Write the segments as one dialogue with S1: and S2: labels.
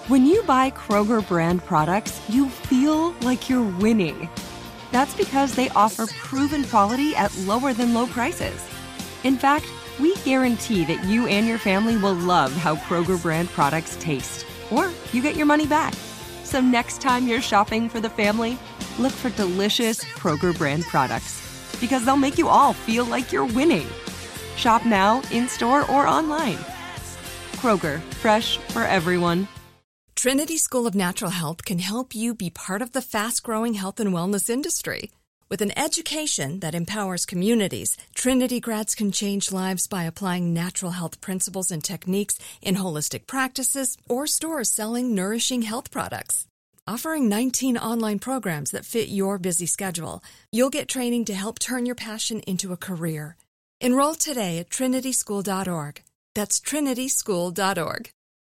S1: When you buy Kroger brand products, you feel like you're winning. That's because they offer proven quality at lower than low prices. In fact, we guarantee that you and your family will love how Kroger brand products taste, or you get your money back. So next time you're shopping for the family, look for delicious Kroger brand products, because they'll make you all feel like you're winning. Shop now, in-store, or online. Kroger, fresh for everyone.
S2: Trinity School of Natural Health can help you be part of the fast-growing health and wellness industry. With an education that empowers communities, Trinity grads can change lives by applying natural health principles and techniques in holistic practices or stores selling nourishing health products. Offering 19 online programs that fit your busy schedule, you'll get training to help turn your passion into a career. Enroll today at trinityschool.org. That's trinityschool.org.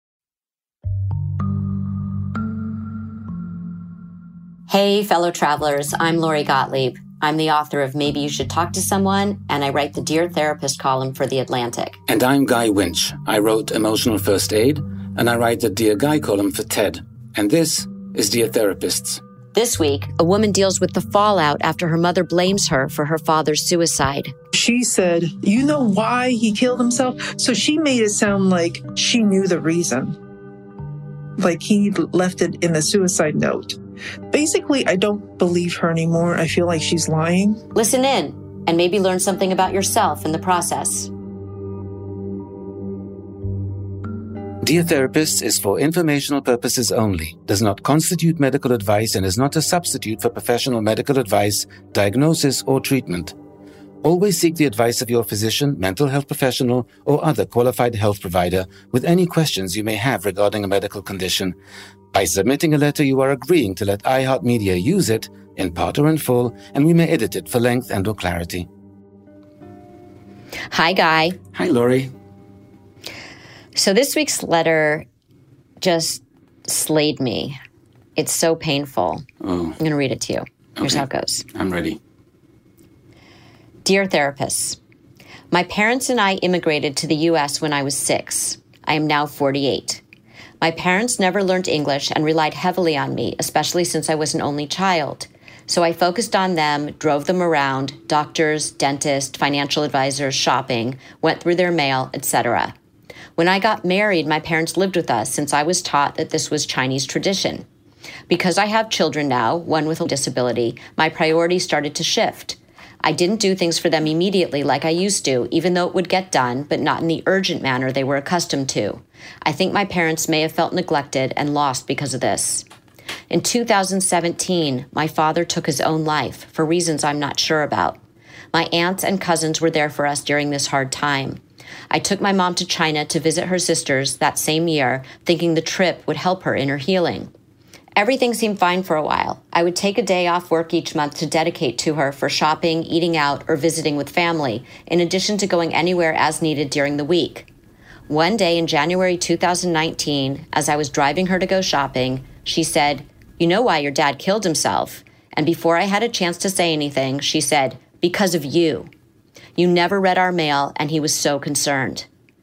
S3: Hey, fellow travelers, I'm Lori Gottlieb. I'm the author of Maybe You Should Talk to Someone, and I write the Dear Therapist column for The Atlantic.
S4: And I'm Guy Winch. I wrote Emotional First Aid, and I write the Dear Guy column for TED. And this is Dear Therapists.
S3: This week, a woman deals with the fallout after her mother blames her for her father's suicide.
S5: She said, "You know why he killed himself?" So she made it sound like she knew the reason. Like he left it in the suicide note. Basically, I don't believe her anymore. I feel like she's lying.
S3: Listen in and maybe learn something about yourself in the process.
S4: Dear Therapists is for informational purposes only, does not constitute medical advice, and is not a substitute for professional medical advice, diagnosis, or treatment. Always seek the advice of your physician, mental health professional, or other qualified health provider with any questions you may have regarding a medical condition. By submitting a letter, you are agreeing to let iHeartMedia use it, in part or in full, and we may edit it for length and or clarity.
S3: Hi, Guy.
S4: Hi, Lori.
S3: So this week's letter just slayed me. It's so painful.
S4: Oh.
S3: I'm going to read it to you. Here's how it goes.
S4: I'm ready.
S3: Dear Therapists, my parents and I immigrated to the U.S. when I was 6. I am now 48. My parents never learned English and relied heavily on me, especially since I was an only child. So I focused on them, drove them around, doctors, dentists, financial advisors, shopping, went through their mail, etc. When I got married, my parents lived with us since I was taught that this was Chinese tradition. Because I have children now, one with a disability, my priorities started to shift. I didn't do things for them immediately like I used to, even though it would get done, but not in the urgent manner they were accustomed to. I think my parents may have felt neglected and lost because of this. In 2017, my father took his own life for reasons I'm not sure about. My aunts and cousins were there for us during this hard time. I took my mom to China to visit her sisters that same year, thinking the trip would help her in her healing. Everything seemed fine for a while. I would take a day off work each month to dedicate to her for shopping, eating out, or visiting with family, in addition to going anywhere as needed during the week. One day in January 2019, as I was driving her to go shopping, she said, "You know why your dad killed himself?" And before I had a chance to say anything, she said, "Because of you. You never read our mail, and he was so concerned."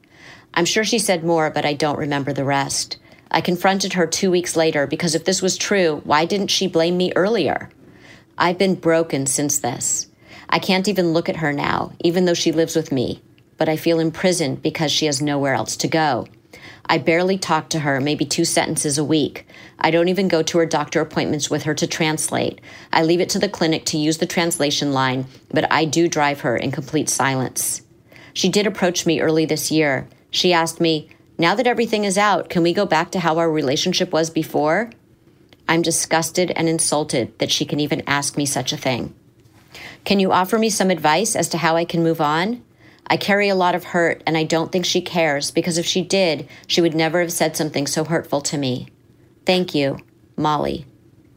S3: I'm sure she said more, but I don't remember the rest. I confronted her 2 weeks later because if this was true, why didn't she blame me earlier? I've been broken since this. I can't even look at her now, even though she lives with me, but I feel imprisoned because she has nowhere else to go. I barely talk to her, maybe 2 sentences a week. I don't even go to her doctor appointments with her to translate. I leave it to the clinic to use the translation line, but I do drive her in complete silence. She did approach me early this year. She asked me, "Now that everything is out, can we go back to how our relationship was before?" I'm disgusted and insulted that she can even ask me such a thing. Can you offer me some advice as to how I can move on? I carry a lot of hurt, and I don't think she cares, because if she did, she would never have said something so hurtful to me. Thank you, Molly.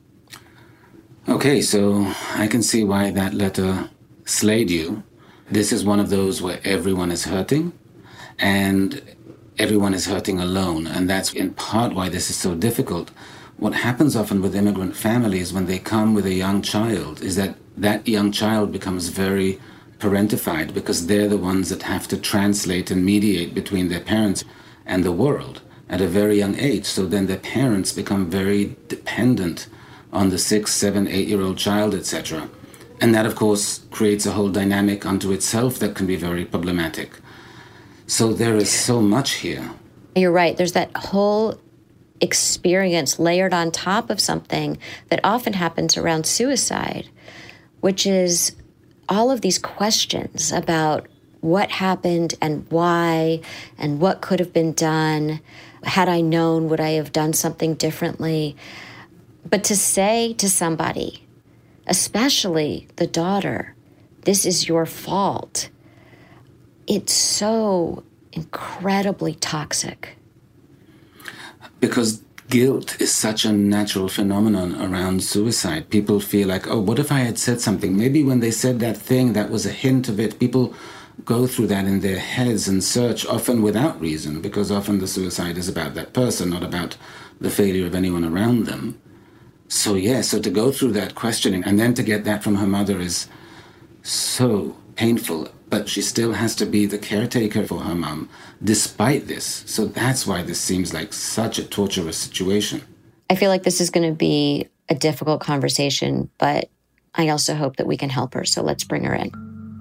S4: Okay, so I can see why that letter slayed you. This is one of those where everyone is hurting, and everyone is hurting alone, and that's in part why this is so difficult. What happens often with immigrant families when they come with a young child is that that young child becomes very parentified because they're the ones that have to translate and mediate between their parents and the world. at a very young age. So then their parents become very dependent on the 6, 7, 8-year-old child, etc. And that, of course, creates a whole dynamic unto itself that can be very problematic. So there is so much here.
S3: You're right. There's that whole experience layered on top of something that often happens around suicide, which is all of these questions about what happened and why and what could have been done. Had I known, would I have done something differently? But to say to somebody, especially the daughter, this is your fault, it's so incredibly toxic.
S4: Because guilt is such a natural phenomenon around suicide. People feel like, oh, what if I had said something? Maybe when they said that thing, that was a hint of it. People go through that in their heads and search, often without reason, because often the suicide is about that person, not about the failure of anyone around them. So so to go through that questioning and then to get that from her mother is so painful. But she still has to be the caretaker for her mom, despite this. So that's why this seems like such a torturous situation.
S3: I feel like this is going to be a difficult conversation, but I also hope that we can help her. So let's bring her in.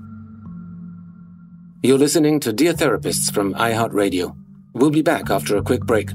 S4: You're listening to Dear Therapists from iHeartRadio. We'll be back after a quick break.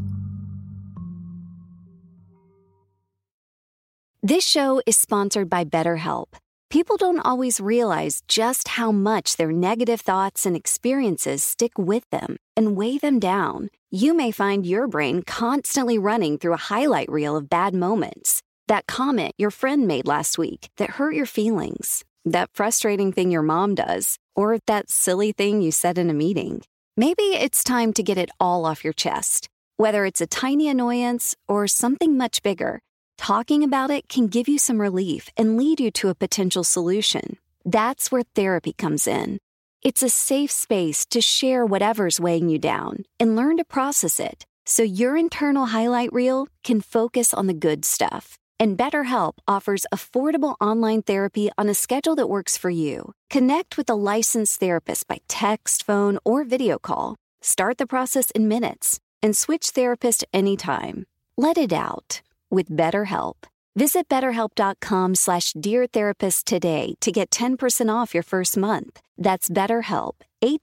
S6: This show is sponsored by BetterHelp. People don't always realize just how much their negative thoughts and experiences stick with them and weigh them down. You may find your brain constantly running through a highlight reel of bad moments. That comment your friend made last week that hurt your feelings. That frustrating thing your mom does. Or that silly thing you said in a meeting. Maybe it's time to get it all off your chest. Whether it's a tiny annoyance or something much bigger, talking about it can give you some relief and lead you to a potential solution. That's where therapy comes in. It's a safe space to share whatever's weighing you down and learn to process it so your internal highlight reel can focus on the good stuff. And BetterHelp offers affordable online therapy on a schedule that works for you. Connect with a licensed therapist by text, phone, or video call. Start the process in minutes and switch therapist anytime. Let it out with BetterHelp. Visit BetterHelp.com/DearTherapist today to get 10% off your first month. That's BetterHelp,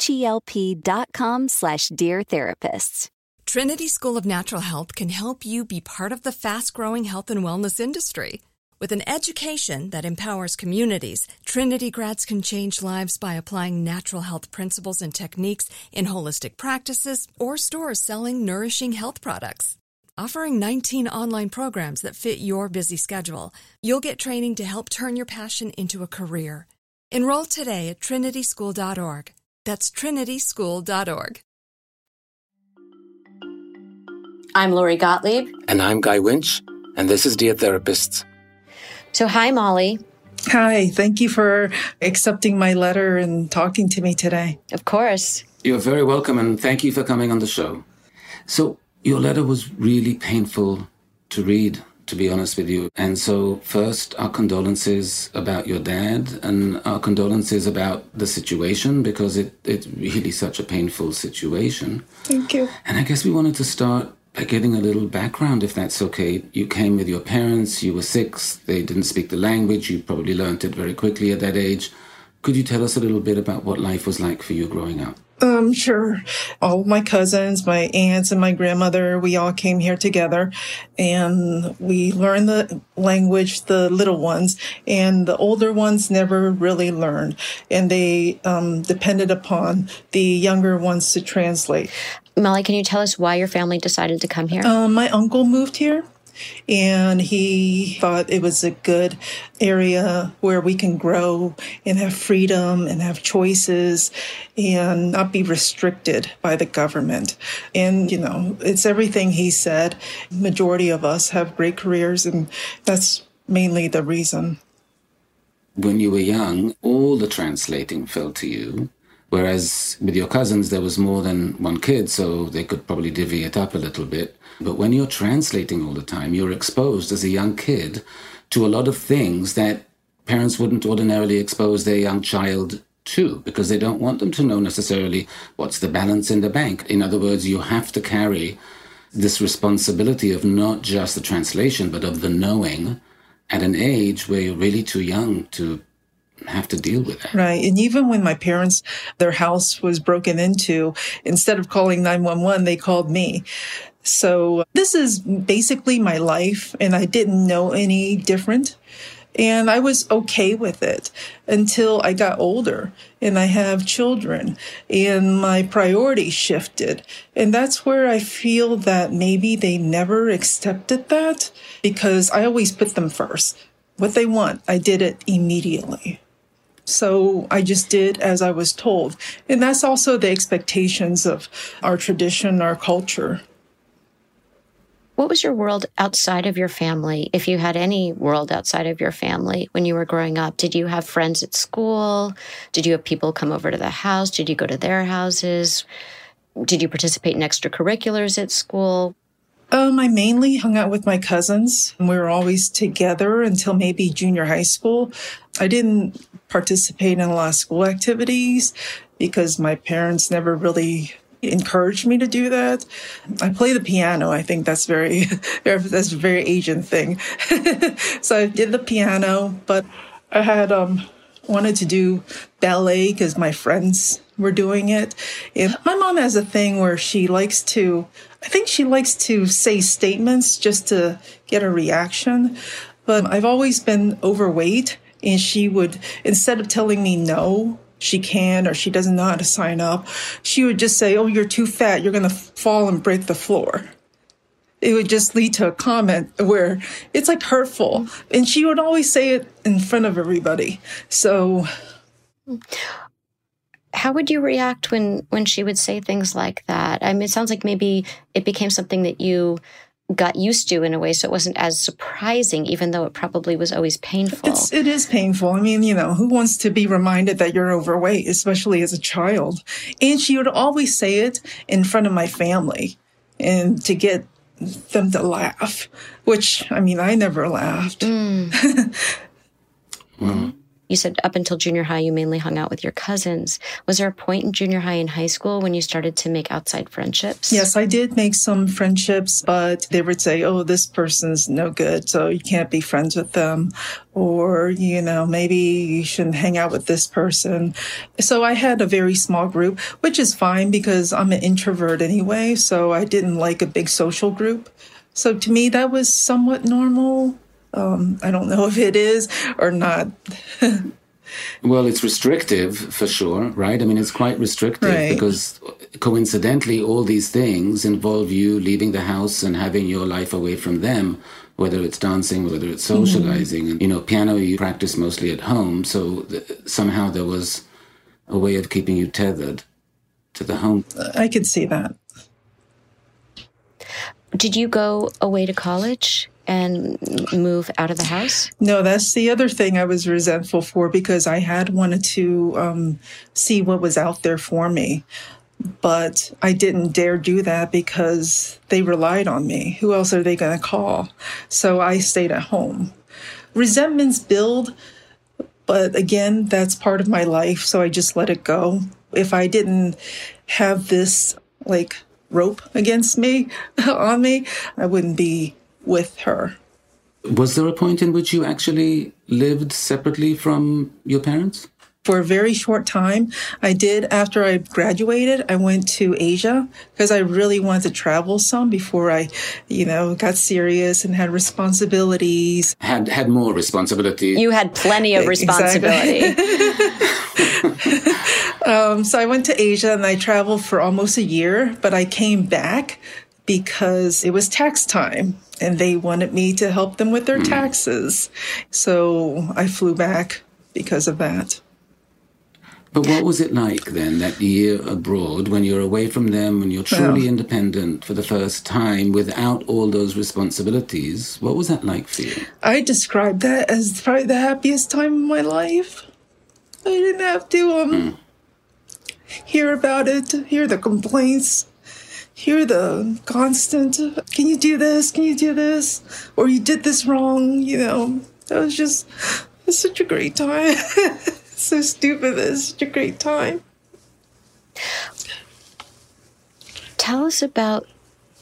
S6: HELP.com/DearTherapists.
S2: Trinity School of Natural Health can help you be part of the fast-growing health and wellness industry. With an education that empowers communities, Trinity grads can change lives by applying natural health principles and techniques in holistic practices or stores selling nourishing health products. Offering 19 online programs that fit your busy schedule, you'll get training to help turn your passion into a career. Enroll today at trinityschool.org. That's trinityschool.org.
S3: I'm Lori Gottlieb.
S4: And I'm Guy Winch, and this is Dear Therapists.
S3: So hi, Molly.
S5: Hi, thank you for accepting my letter and talking to me today.
S3: Of course.
S4: You're very welcome, and thank you for coming on the show. So your letter was really painful to read, to be honest with you. And so first, our condolences about your dad and our condolences about the situation, because it's really such a painful situation.
S5: Thank you.
S4: And I guess we wanted to start by getting a little background, if that's okay. You came with your parents, you were 6, they didn't speak the language, you probably learned it very quickly at that age. Could you tell us a little bit about what life was like for you growing up?
S5: Sure. All my cousins, my aunts, and my grandmother, we all came here together, and we learned the language, the little ones, and the older ones never really learned, and they depended upon the younger ones to translate.
S3: Molly, can you tell us why your family decided to come here?
S5: My uncle moved here, and he thought it was a good area where we can grow and have freedom and have choices and not be restricted by the government. And, it's everything he said. Majority of us have great careers, and that's mainly the reason.
S4: When you were young, all the translating fell to you. Whereas with your cousins, there was more than one kid, so they could probably divvy it up a little bit. But when you're translating all the time, you're exposed as a young kid to a lot of things that parents wouldn't ordinarily expose their young child to, because they don't want them to know necessarily what's the balance in the bank. In other words, you have to carry this responsibility of not just the translation, but of the knowing at an age where you're really too young to have to deal with it.
S5: Right. And even when my parents, their house was broken into, instead of calling 911, they called me. So this is basically my life, and I didn't know any different. And I was okay with it until I got older and I have children and my priorities shifted. And that's where I feel that maybe they never accepted that, because I always put them first. What they want, I did it immediately. So I just did as I was told. And that's also the expectations of our tradition, our culture.
S3: What was your world outside of your family, if you had any world outside of your family when you were growing up? Did you have friends at school? Did you have people come over to the house? Did you go to their houses? Did you participate in extracurriculars at school?
S5: I mainly hung out with my cousins. We were always together until maybe junior high school. I didn't participate in a lot of school activities because my parents never really encouraged me to do that. I play the piano. I think that's that's a very Asian thing. So I did the piano, but I had wanted to do ballet because my friends were doing it. And my mom has a thing where she likes to say statements just to get a reaction. But I've always been overweight, and she would, instead of telling me no, she can, or she doesn't know how to sign up, she would just say, "Oh, you're too fat. You're going to fall and break the floor." It would just lead to a comment where it's like hurtful. And she would always say it in front of everybody. So
S3: how would you react when she would say things like that? I mean, it sounds like maybe it became something that you got used to in a way, so it wasn't as surprising, even though it probably was always painful.
S5: It is painful. I mean, who wants to be reminded that you're overweight, especially as a child? And she would always say it in front of my family and to get them to laugh, which, I mean, I never laughed.
S3: Well, you said up until junior high, you mainly hung out with your cousins. Was there a point in junior high and high school when you started to make outside friendships?
S5: Yes, I did make some friendships, but they would say, "Oh, this person's no good, so you can't be friends with them." Or, maybe you shouldn't hang out with this person. So I had a very small group, which is fine because I'm an introvert anyway, so I didn't like a big social group. So to me, that was somewhat normal. I don't know if it is or not.
S4: Well, it's restrictive for sure, right? I mean, it's quite restrictive because coincidentally, all these things involve you leaving the house and having your life away from them, whether it's dancing, whether it's socializing. And, piano you practice mostly at home. So somehow there was a way of keeping you tethered to the home.
S5: I could see that.
S3: Did you go away to college and move out of the house?
S5: No, that's the other thing I was resentful for, because I had wanted to see what was out there for me. But I didn't dare do that because they relied on me. Who else are they going to call? So I stayed at home. Resentments build, but again, that's part of my life, so I just let it go. If I didn't have this, rope against me, on me, I wouldn't be with her.
S4: Was there a point in which you actually lived separately from your parents?
S5: For a very short time, I did. After I graduated, I went to Asia because I really wanted to travel some before I, got serious and had responsibilities.
S4: Had more responsibility.
S3: You had plenty of responsibility.
S5: Exactly. So I went to Asia and I traveled for almost a year, but I came back because it was tax time and they wanted me to help them with their taxes. So I flew back because of that.
S4: But what was it like then, that year abroad, when you're away from them, when you're truly independent for the first time, without all those responsibilities? What was that like for you?
S5: I describe that as probably the happiest time of my life. I didn't have to hear about it, hear the complaints, hear the constant, "Can you do this? Can you do this? Or you did this wrong?" It was such a great time. So stupid, but it's such a great time.
S3: Tell us about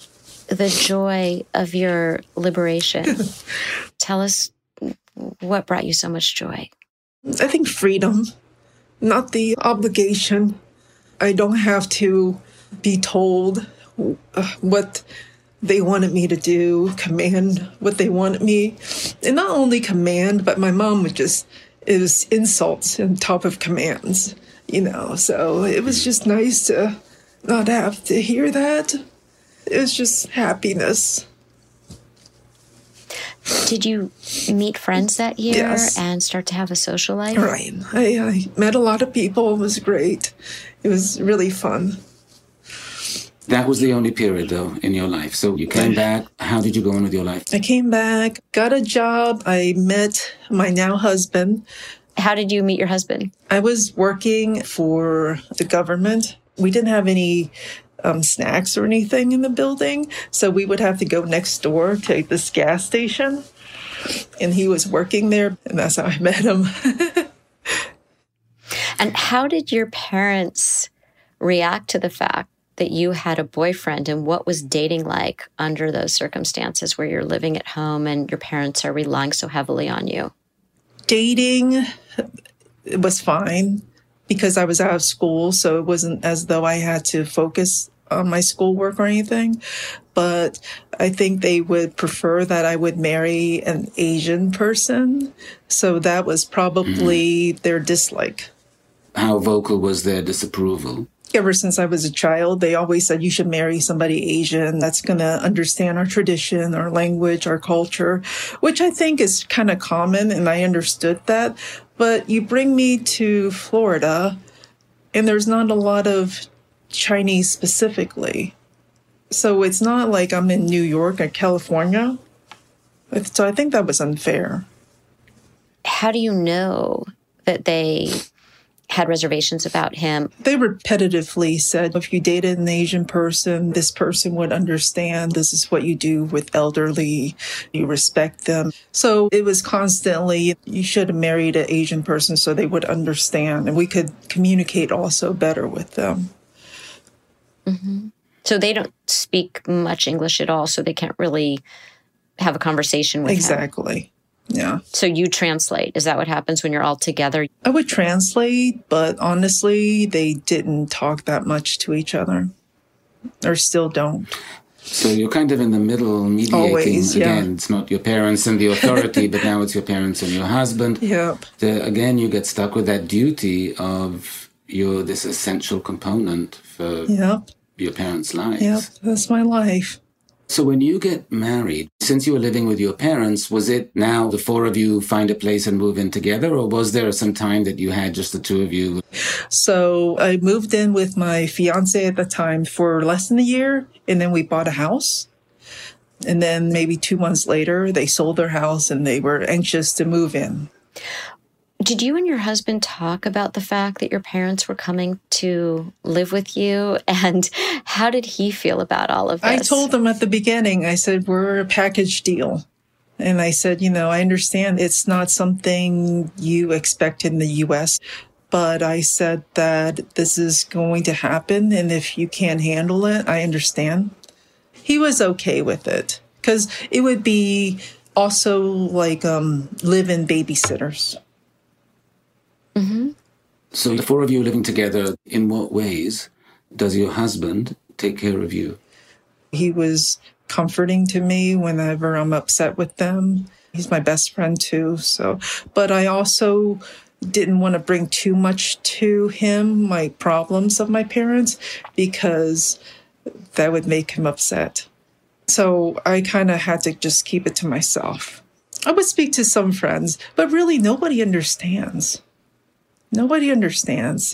S3: the joy of your liberation. Tell us what brought you so much joy.
S5: I think freedom, not the obligation. I don't have to be told what they wanted me to do, command what they wanted me. And not only command, but my mom would just, it was insults on top of commands, So it was just nice to not have to hear that. It was just happiness.
S3: Did you meet friends that year
S5: Yes.
S3: and start to have a social life?
S5: Right. I met a lot of people. It was great. It was really fun.
S4: That was the only period, though, in your life. So you came back. How did you go on with your life?
S5: I came back, got a job. I met my now husband.
S3: How did you meet your husband?
S5: I was working for the government. We didn't have any snacks or anything in the building, so we would have to go next door to this gas station. And he was working there, and that's how I met him.
S3: And how did your parents react to the fact that you had a boyfriend, and what was dating like under those circumstances where you're living at home and your parents are relying so heavily on you?
S5: Dating was fine because I was out of school, so it wasn't as though I had to focus on my schoolwork or anything. But I think they would prefer that I would marry an Asian person. So that was probably their dislike.
S4: How vocal was their disapproval?
S5: Ever since I was a child, they always said you should marry somebody Asian that's going to understand our tradition, our language, our culture, which I think is kind of common, and I understood that. But you bring me to Florida, and there's not a lot of Chinese specifically. So it's not like I'm in New York or California. So I think that was unfair.
S3: How do you know that they had reservations about him?
S5: They repetitively said, if you dated an Asian person, this person would understand. This is what you do with elderly. You respect them. So it was constantly, you should have married an Asian person so they would understand. And we could communicate also better with them.
S3: Mm-hmm. So they don't speak much English at all, so they can't really have a conversation with him.
S5: Exactly. Yeah.
S3: So you translate. Is that what happens when you're all together?
S5: I would translate, but honestly, they didn't talk that much to each other, or still don't.
S4: So you're kind of in the middle, mediating.
S5: Always, yeah.
S4: Again, it's not your parents and the authority, but now it's your parents and your husband.
S5: Yep.
S4: Again, you get stuck with that duty of you're this essential component for your parents' lives.
S5: Yep, that's my life.
S4: So when you get married, since you were living with your parents, was it now the four of you find a place and move in together, or was there some time that you had just the two of you?
S5: So I moved in with my fiance at the time for less than a year, and then we bought a house. And then maybe 2 months later, they sold their house and they were anxious to move in.
S3: Did you and your husband talk about the fact that your parents were coming to live with you? And how did he feel about all of this?
S5: I told him at the beginning, I said, we're a package deal. And I said, I understand it's not something you expect in the U.S., but I said that this is going to happen. And if you can't handle it, I understand. He was okay with it because it would be also like live-in babysitters.
S3: Mm-hmm.
S4: So the four of you living together, in what ways does your husband take care of you?
S5: He was comforting to me whenever I'm upset with them. He's my best friend too. But I also didn't want to bring too much to him, my problems of my parents, because that would make him upset. So I kind of had to just keep it to myself. I would speak to some friends, but really nobody understands. Nobody understands.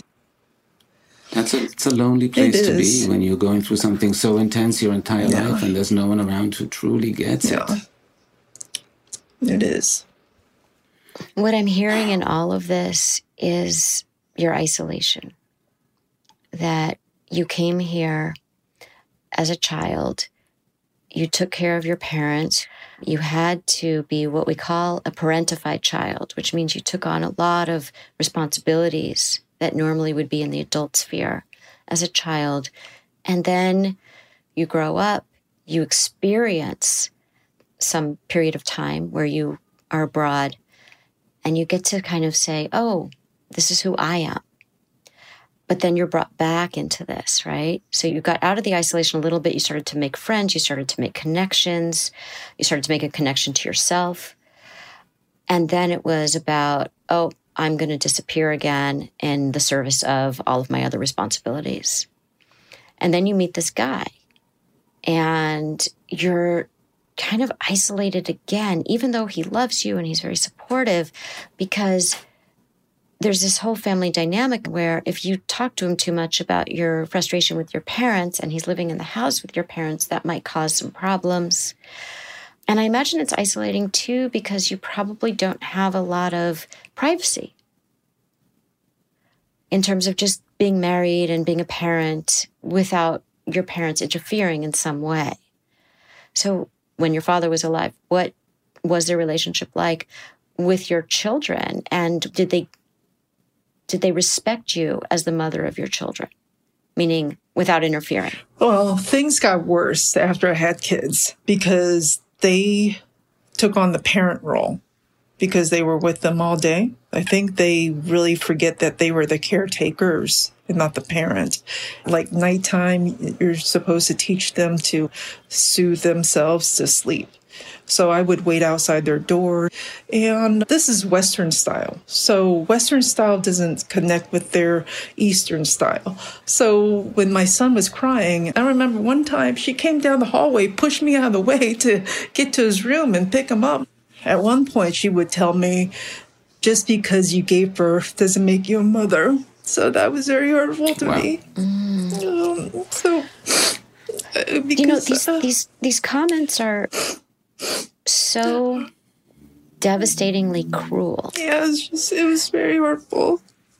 S4: It's a lonely place to be when you're going through something so intense your entire life and there's no one around who truly gets it.
S5: It is.
S3: What I'm hearing in all of this is your isolation. That you came here as a child, you took care of your parents. You had to be what we call a parentified child, which means you took on a lot of responsibilities that normally would be in the adult sphere as a child. And then you grow up you experience some period of time where you are abroad and you get to kind of say, oh, this is who I am. But then you're brought back into this, right? So you got out of the isolation a little bit. You started to make friends. You started to make connections. You started to make a connection to yourself. And then it was about, oh, I'm going to disappear again in the service of all of my other responsibilities. And then you meet this guy and you're kind of isolated again, even though he loves you and he's very supportive, because there's this whole family dynamic where if you talk to him too much about your frustration with your parents and he's living in the house with your parents, that might cause some problems. And I imagine it's isolating too, because you probably don't have a lot of privacy in terms of just being married and being a parent without your parents interfering in some way. So when your father was alive, what was their relationship like with your children? And did they respect you as the mother of your children? Meaning without interfering?
S5: Well, things got worse after I had kids because they took on the parent role because they were with them all day. I think they really forget that they were the caretakers and not the parent. Like nighttime, you're supposed to teach them to soothe themselves to sleep. So I would wait outside their door. And this is Western style. So Western style doesn't connect with their Eastern style. So when my son was crying, I remember one time she came down the hallway, pushed me out of the way to get to his room and pick him up. At one point, she would tell me, just because you gave birth doesn't make you a mother. So that was very hurtful to me.
S3: Because, these comments are so devastatingly cruel.
S5: Yeah, it was very hurtful.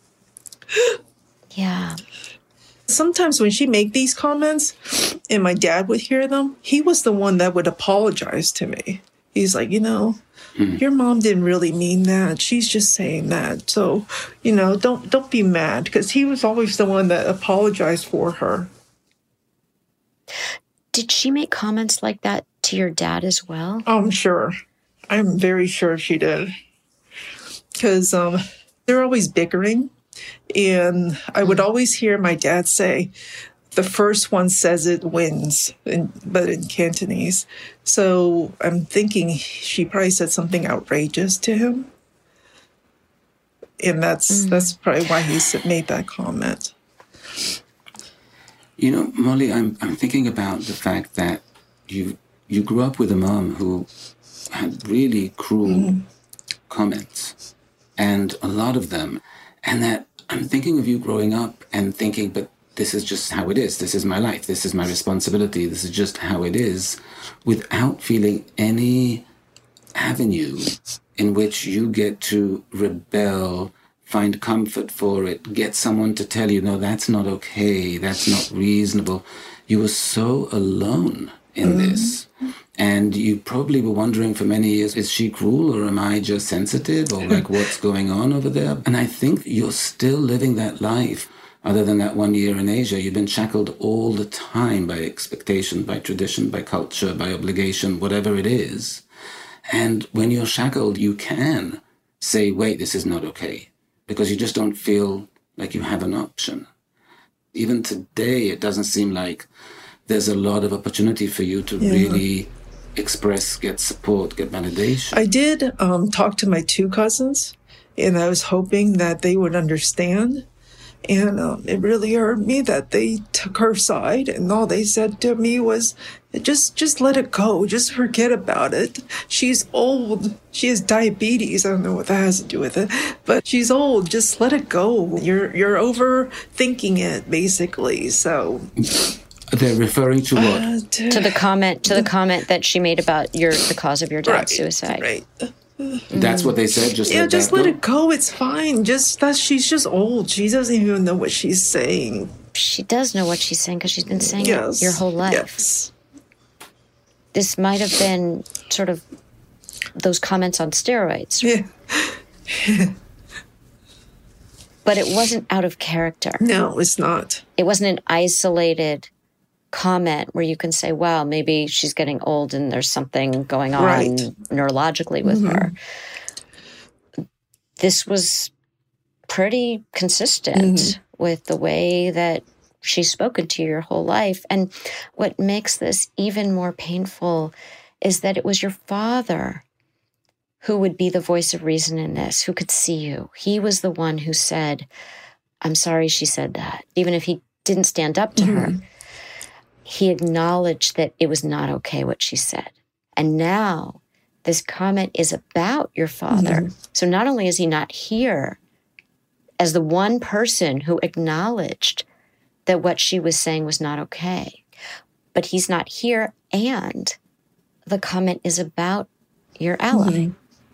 S3: Yeah.
S5: Sometimes when she make these comments and my dad would hear them, he was the one that would apologize to me. He's like, your mom didn't really mean that. She's just saying that. So, don't be mad, because he was always the one that apologized for her.
S3: Did she make comments like that to your dad as well?
S5: I'm sure. I'm very sure she did. Because they're always bickering. And I would always hear my dad say, the first one says it wins, but in Cantonese. So I'm thinking she probably said something outrageous to him. And that's probably why he made that comment.
S4: Molly, I'm thinking about the fact that you grew up with a mom who had really cruel comments, and a lot of them. And that I'm thinking of you growing up and thinking, but this is just how it is. This is my life. This is my responsibility. This is just how it is, without feeling any avenue in which you get to rebel, find comfort for it, get someone to tell you, no, that's not okay. That's not reasonable. You were so alone in this. And you probably were wondering for many years, is she cruel or am I just sensitive, or like what's going on over there? And I think you're still living that life. Other than that 1 year in Asia, you've been shackled all the time by expectation, by tradition, by culture, by obligation, whatever it is. And when you're shackled, you can say, wait, this is not okay, because you just don't feel like you have an option. Even today, it doesn't seem like there's a lot of opportunity for you to really express, get support, get validation.
S5: I did talk to my two cousins, and I was hoping that they would understand. And it really hurt me that they took her side, and all they said to me was, just let it go. Just forget about it. She's old. She has diabetes. I don't know what that has to do with it, but she's old. Just let it go. You're overthinking it, basically. So
S4: they're referring to what?
S3: To the comment that she made about the cause of your dad's suicide.
S5: Right.
S4: That's what they said. Just
S5: let it go. It's fine. She's just old. She doesn't even know what she's saying.
S3: She does know what she's saying because she's been saying it your whole life.
S5: Yes.
S3: This might have been sort of those comments on steroids.
S5: Yeah.
S3: But it wasn't out of character.
S5: No, it's not.
S3: It wasn't an isolated comment where you can say, wow, maybe she's getting old and there's something going on neurologically with her. This was pretty consistent with the way that she's spoken to you your whole life. And what makes this even more painful is that it was your father who would be the voice of reason in this, who could see you. He was the one who said, I'm sorry she said that. Even if he didn't stand up to her, he acknowledged that it was not okay what she said. And now this comment is about your father. So not only is he not here as the one person who acknowledged that what she was saying was not okay, but he's not here, and the comment is about your ally.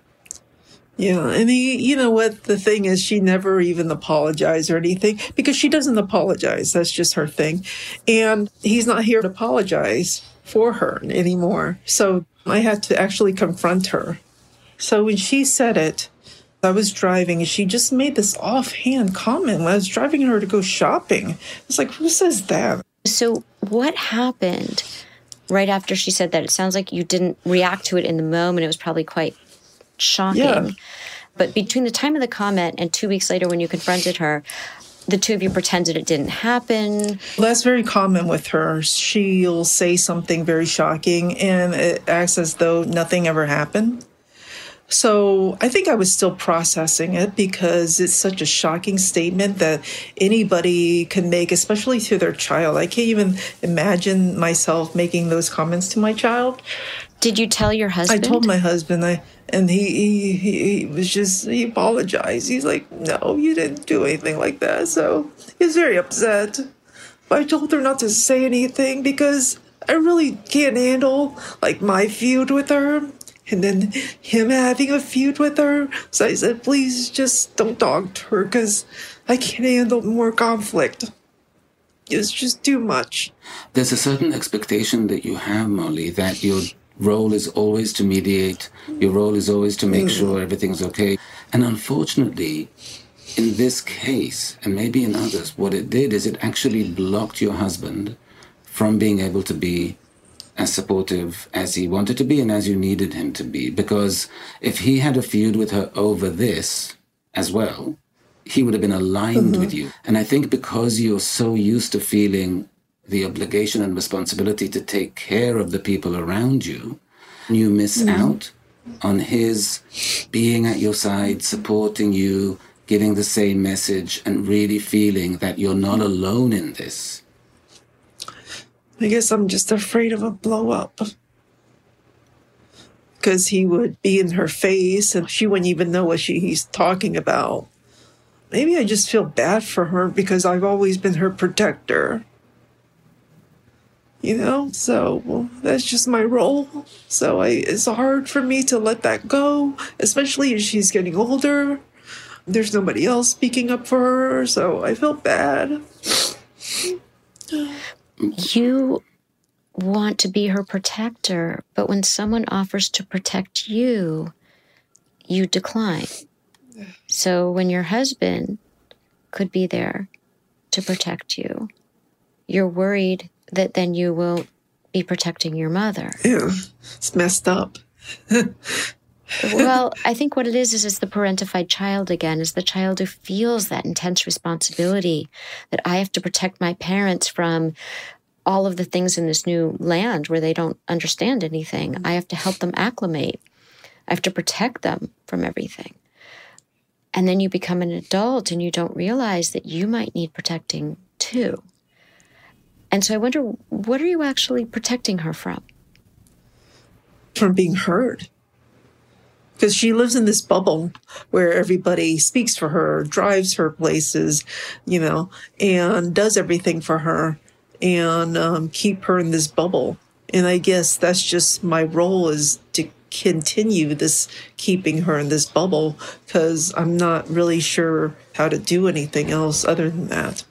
S5: Yeah, and you know what? The thing is, she never even apologized or anything because she doesn't apologize. That's just her thing. And he's not here to apologize for her anymore. So I had to actually confront her. So when she said it, I was driving and she just made this offhand comment when I was driving her to go shopping. It's like, who says that?
S3: So what happened right after she said that? It sounds like you didn't react to it in the moment. It was probably quite shocking. Yeah. But between the time of the comment and 2 weeks later when you confronted her, the two of you pretended it didn't happen.
S5: That's very common with her. She'll say something very shocking and it acts as though nothing ever happened. So I think I was still processing it because it's such a shocking statement that anybody can make, especially to their child. I can't even imagine myself making those comments to my child.
S3: Did you tell your husband?
S5: I told my husband, and he was just, he apologized. He's like, no, you didn't do anything like that. So he's very upset. But I told her not to say anything because I really can't handle like my feud with her and then him having a feud with her. So I said, please just don't talk to her because I can't handle more conflict. It's just too much.
S4: There's a certain expectation that you have, Molly, that your role is always to mediate. Your role is always to make sure everything's okay. And unfortunately, in this case, and maybe in others, what it did is it actually blocked your husband from being able to be as supportive as he wanted to be and as you needed him to be. Because if he had a feud with her over this as well, he would have been aligned with you. And I think because you're so used to feeling the obligation and responsibility to take care of the people around you, you miss out on his being at your side, supporting you, giving the same message, and really feeling that you're not alone in this.
S5: I guess I'm just afraid of a blow-up. Because he would be in her face and she wouldn't even know what he's talking about. Maybe I just feel bad for her because I've always been her protector. You know, so that's just my role. So it's hard for me to let that go, especially as she's getting older. There's nobody else speaking up for her, so I feel bad.
S3: You want to be her protector, but when someone offers to protect you, you decline. So when your husband could be there to protect you, you're worried that then you will be protecting your mother.
S5: Yeah, it's messed up.
S3: Well, I think what it is it's the parentified child again, is the child who feels that intense responsibility that I have to protect my parents from all of the things in this new land where they don't understand anything. I have to help them acclimate. I have to protect them from everything. And then you become an adult and you don't realize that you might need protecting too. And so I wonder, what are you actually protecting her from?
S5: From being heard. Because she lives in this bubble where everybody speaks for her, drives her places, you know, and does everything for her and keep her in this bubble. And I guess that's just my role, is to continue this, keeping her in this bubble, because I'm not really sure how to do anything else other than that.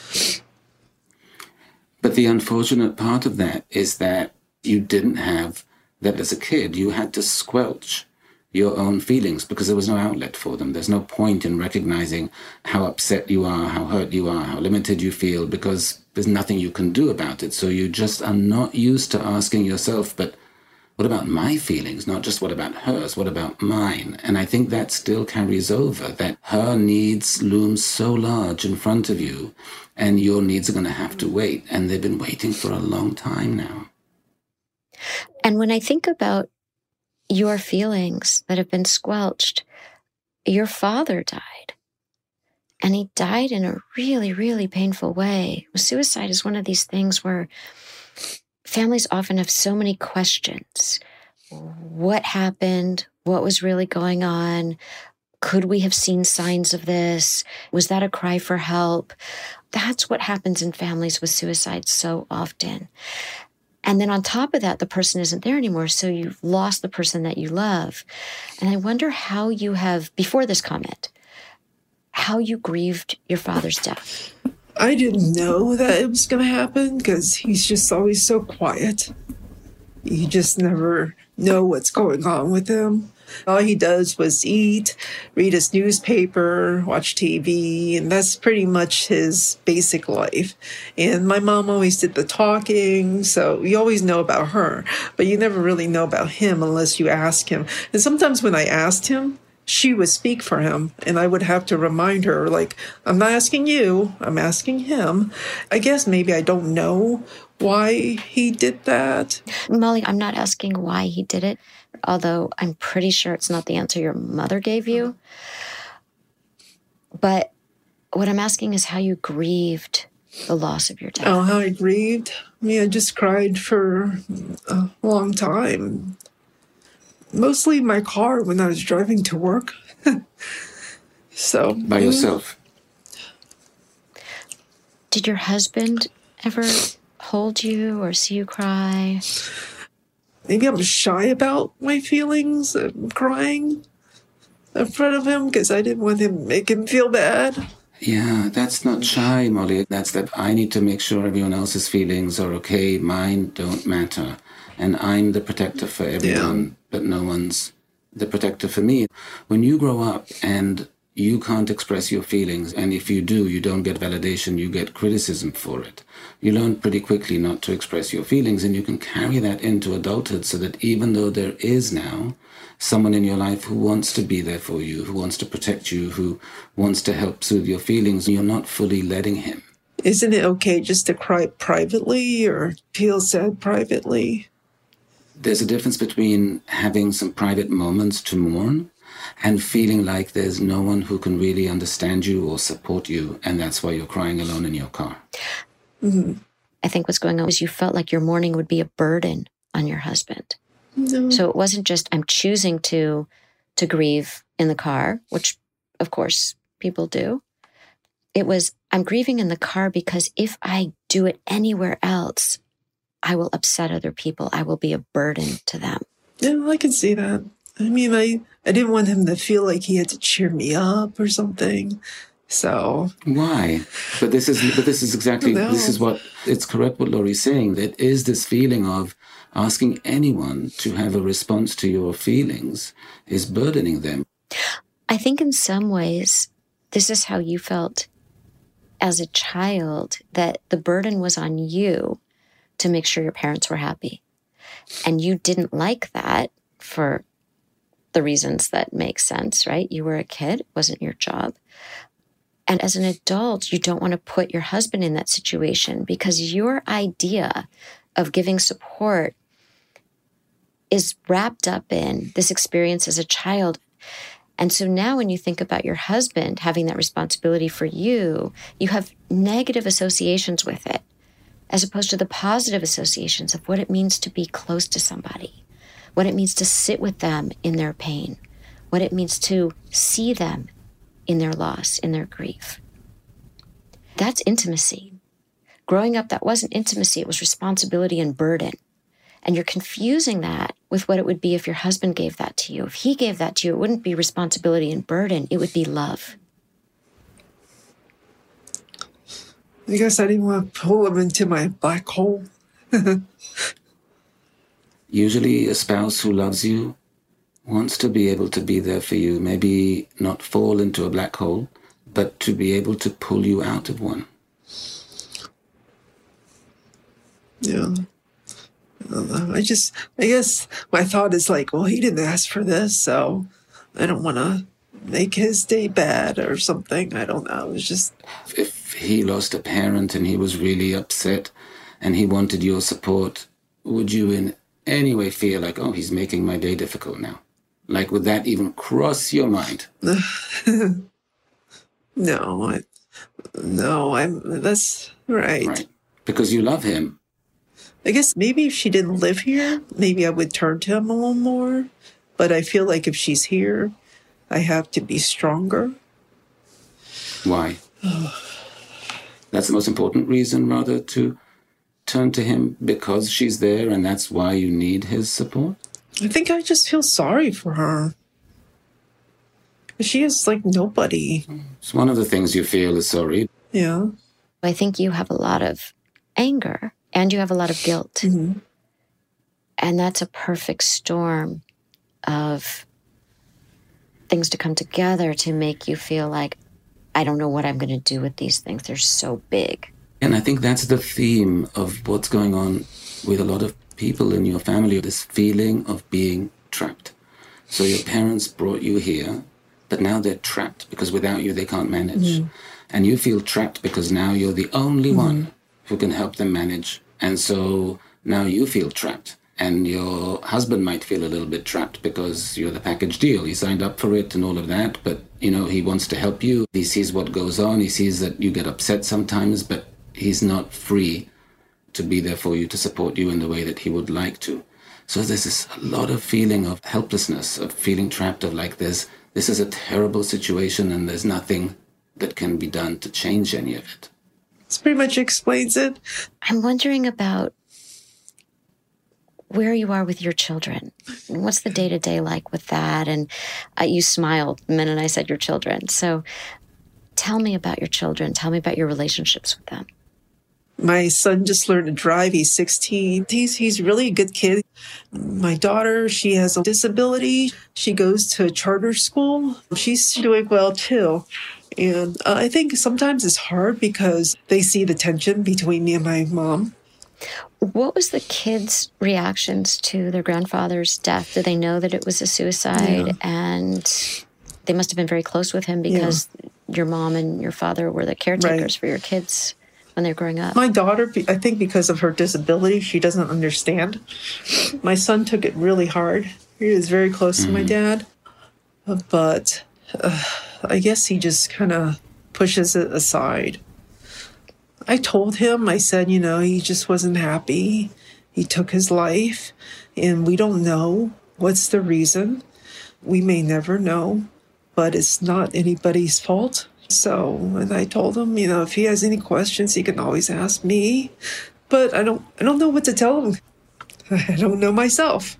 S4: But the unfortunate part of that is that you didn't have that as a kid. You had to squelch your own feelings because there was no outlet for them. There's no point in recognizing how upset you are, how hurt you are, how limited you feel, because there's nothing you can do about it. So you just are not used to asking yourself, but what about my feelings? Not just what about hers, what about mine? And I think that still carries over, that her needs loom so large in front of you, and your needs are going to have to wait. And they've been waiting for a long time now.
S3: And when I think about your feelings that have been squelched, your father died. And he died in a really, really painful way. Suicide is one of these things where families often have so many questions. What happened? What was really going on? Could we have seen signs of this? Was that a cry for help? That's what happens in families with suicide so often. And then on top of that, the person isn't there anymore, so you've lost the person that you love. And I wonder how you have, before this comment, how you grieved your father's death.
S5: I didn't know that it was going to happen because he's just always so quiet. You just never know what's going on with him. All he does was eat, read his newspaper, watch TV, and that's pretty much his basic life. And my mom always did the talking, so you always know about her, but you never really know about him unless you ask him. And sometimes when I asked him, she would speak for him, and I would have to remind her, like, I'm not asking you, I'm asking him. I guess maybe I don't know why he did that.
S3: Molly, I'm not asking why he did it, although I'm pretty sure it's not the answer your mother gave you. But what I'm asking is how you grieved the loss of your dad.
S5: Oh, how I grieved? I mean, I just cried for a long time. Mostly in my car when I was driving to work. So
S4: by yourself?
S3: Did your husband ever hold you or see you cry?
S5: Maybe I'm shy about my feelings and crying in front of him because I didn't want him to make him feel bad.
S4: Yeah, that's not shy, Molly. That's that I need to make sure everyone else's feelings are okay. Mine don't matter. And I'm the protector for everyone, but no one's the protector for me. When you grow up and you can't express your feelings, and if you do, you don't get validation, you get criticism for it. You learn pretty quickly not to express your feelings, and you can carry that into adulthood so that even though there is now someone in your life who wants to be there for you, who wants to protect you, who wants to help soothe your feelings, you're not fully letting him.
S5: Isn't it okay just to cry privately or feel sad privately?
S4: There's a difference between having some private moments to mourn and feeling like there's no one who can really understand you or support you, and that's why you're crying alone in your car.
S5: Mm-hmm.
S3: I think what's going on is you felt like your mourning would be a burden on your husband.
S5: No.
S3: So it wasn't just I'm choosing to grieve in the car, which of course people do. It was I'm grieving in the car because if I do it anywhere else, I will upset other people. I will be a burden to them.
S5: Yeah, I can see that. I mean, I didn't want him to feel like he had to cheer me up or something. So
S4: why? But this is exactly this is what it's correct what Laurie's saying. That is this feeling of asking anyone to have a response to your feelings is burdening them.
S3: I think in some ways this is how you felt as a child, that the burden was on you to make sure your parents were happy. And you didn't like that for the reasons that make sense, right? You were a kid, it wasn't your job. And as an adult, you don't want to put your husband in that situation because your idea of giving support is wrapped up in this experience as a child. And so now when you think about your husband having that responsibility for you, you have negative associations with it, as opposed to the positive associations of what it means to be close to somebody, what it means to sit with them in their pain, what it means to see them in their loss, in their grief. That's intimacy. Growing up, that wasn't intimacy, it was responsibility and burden. And you're confusing that with what it would be if your husband gave that to you. If he gave that to you, it wouldn't be responsibility and burden, it would be love.
S5: I guess I didn't want to pull him into my black hole.
S4: Usually a spouse who loves you wants to be able to be there for you, maybe not fall into a black hole, but to be able to pull you out of one.
S5: Yeah. I guess my thought is like, well, he didn't ask for this, so I don't want to make his day bad or something. I don't know. It's just...
S4: If he lost a parent and he was really upset and he wanted your support, would you in any way feel like, oh, he's making my day difficult now? Like, would that even cross your mind?
S5: No, that's right.
S4: Right. Because you love him.
S5: I guess maybe if she didn't live here, maybe I would turn to him a little more. But I feel like if she's here, I have to be stronger.
S4: Why? That's the most important reason, rather, to turn to him because she's there and that's why you need his support?
S5: I think I just feel sorry for her. She is like nobody.
S4: It's one of the things you feel is sorry.
S5: Yeah.
S3: I think you have a lot of anger and you have a lot of guilt.
S5: Mm-hmm.
S3: And that's a perfect storm of things to come together to make you feel like, I don't know what I'm going to do with these things. They're so big.
S4: And I think that's the theme of what's going on with a lot of people in your family, this feeling of being trapped. So your parents brought you here, but now they're trapped because without you, they can't manage. Mm. And you feel trapped because now you're the only one who can help them manage. And so now you feel trapped. And your husband might feel a little bit trapped because you're the package deal. He signed up for it and all of that, but, he wants to help you. He sees what goes on. He sees that you get upset sometimes, but he's not free to be there for you, to support you in the way that he would like to. So there's a lot of feeling of helplessness, of feeling trapped, of like this is a terrible situation and there's nothing that can be done to change any of it.
S5: This pretty much explains it.
S3: I'm wondering about where you are with your children. What's the day-to-day like with that? And you smiled the minute I said your children. So tell me about your children. Tell me about your relationships with them.
S5: My son just learned to drive. He's 16. He's really a good kid. My daughter, she has a disability. She goes to a charter school. She's doing well, too. And I think sometimes it's hard because they see the tension between me and my mom.
S3: What was the kids' reactions to their grandfather's death? Did they know that it was a suicide?
S5: Yeah.
S3: And they must have been very close with him because your mom and your father were the caretakers for your kids when they're growing up.
S5: My daughter, I think because of her disability, she doesn't understand. My son took it really hard. He was very close to my dad. But I guess he just kind of pushes it aside. I told him, I said, he just wasn't happy. He took his life, and we don't know what's the reason. We may never know, but it's not anybody's fault. So, and I told him, if he has any questions, he can always ask me. But I don't know what to tell him. I don't know myself.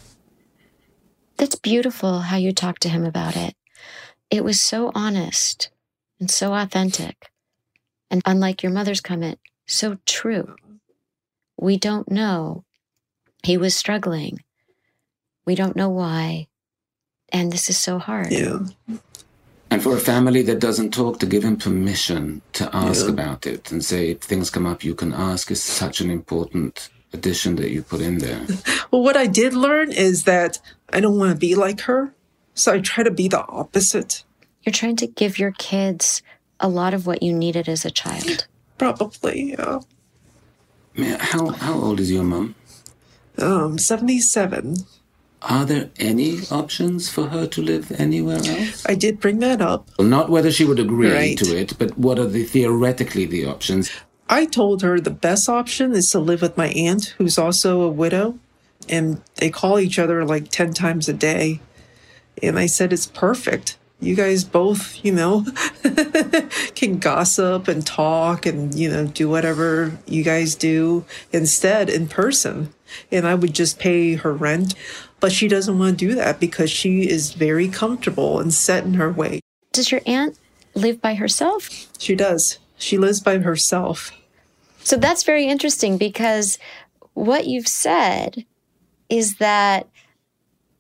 S3: That's beautiful how you talked to him about it. It was so honest and so authentic. And unlike your mother's comment, so true. We don't know. He was struggling. We don't know why. And this is so hard.
S5: Yeah.
S4: And for a family that doesn't talk, to give him permission to ask about it and say, if things come up, you can ask is such an important addition that you put in there.
S5: Well, what I did learn is that I don't want to be like her. So I try to be the opposite.
S3: You're trying to give your kids a lot of what you needed as a child.
S5: Probably, yeah.
S4: How old is your mom?
S5: 77.
S4: Are there any options for her to live anywhere else?
S5: I did bring that up.
S4: Well, not whether she would agree to it, but what are theoretically the options?
S5: I told her the best option is to live with my aunt, who's also a widow, and they call each other like 10 times a day. And I said, it's perfect. You guys both, can gossip and talk and, do whatever you guys do instead in person. And I would just pay her rent. But she doesn't want to do that because she is very comfortable and set in her way.
S3: Does your aunt live by herself?
S5: She does. She lives by herself.
S3: So that's very interesting because what you've said is that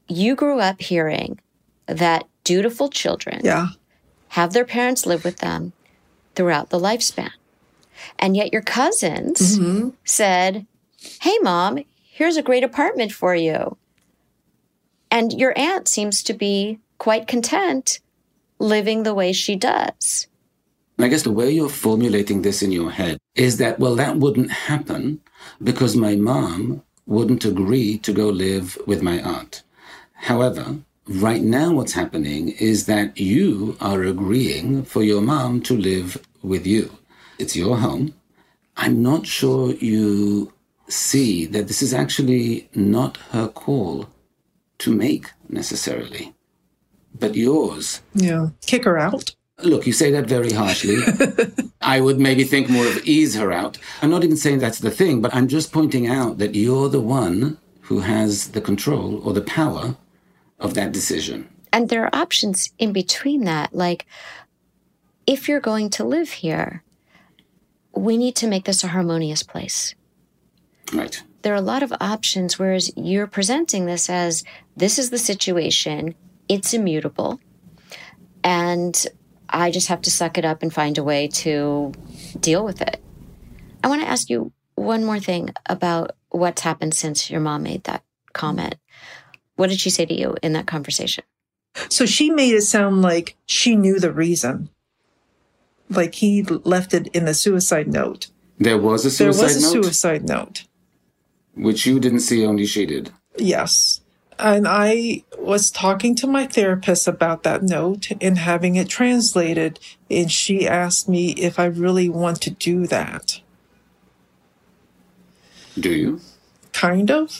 S3: you grew up hearing that dutiful children have their parents live with them throughout the lifespan. And yet your cousins said, hey, Mom, here's a great apartment for you. And your aunt seems to be quite content living the way she does.
S4: I guess the way you're formulating this in your head is that, well, that wouldn't happen because my mom wouldn't agree to go live with my aunt. However, right now what's happening is that you are agreeing for your mom to live with you. It's your home. I'm not sure you see that this is actually not her call to make necessarily, but yours.
S5: Yeah. Kick her out.
S4: Look, you say that very harshly. I would maybe think more of ease her out. I'm not even saying that's the thing, but I'm just pointing out that you're the one who has the control or the power of that decision.
S3: And there are options in between that. Like, if you're going to live here, we need to make this a harmonious place.
S4: Right.
S3: There are a lot of options, whereas you're presenting this as, this is the situation, it's immutable, and I just have to suck it up and find a way to deal with it. I want to ask you one more thing about what's happened since your mom made that comment. What did she say to you in that conversation?
S5: So she made it sound like she knew the reason. Like he left it in the suicide note.
S4: There was a suicide note?
S5: There was a suicide note.
S4: Which you didn't see, only she did.
S5: Yes. And I was talking to my therapist about that note and having it translated. And she asked me if I really want to do that.
S4: Do you?
S5: Kind of.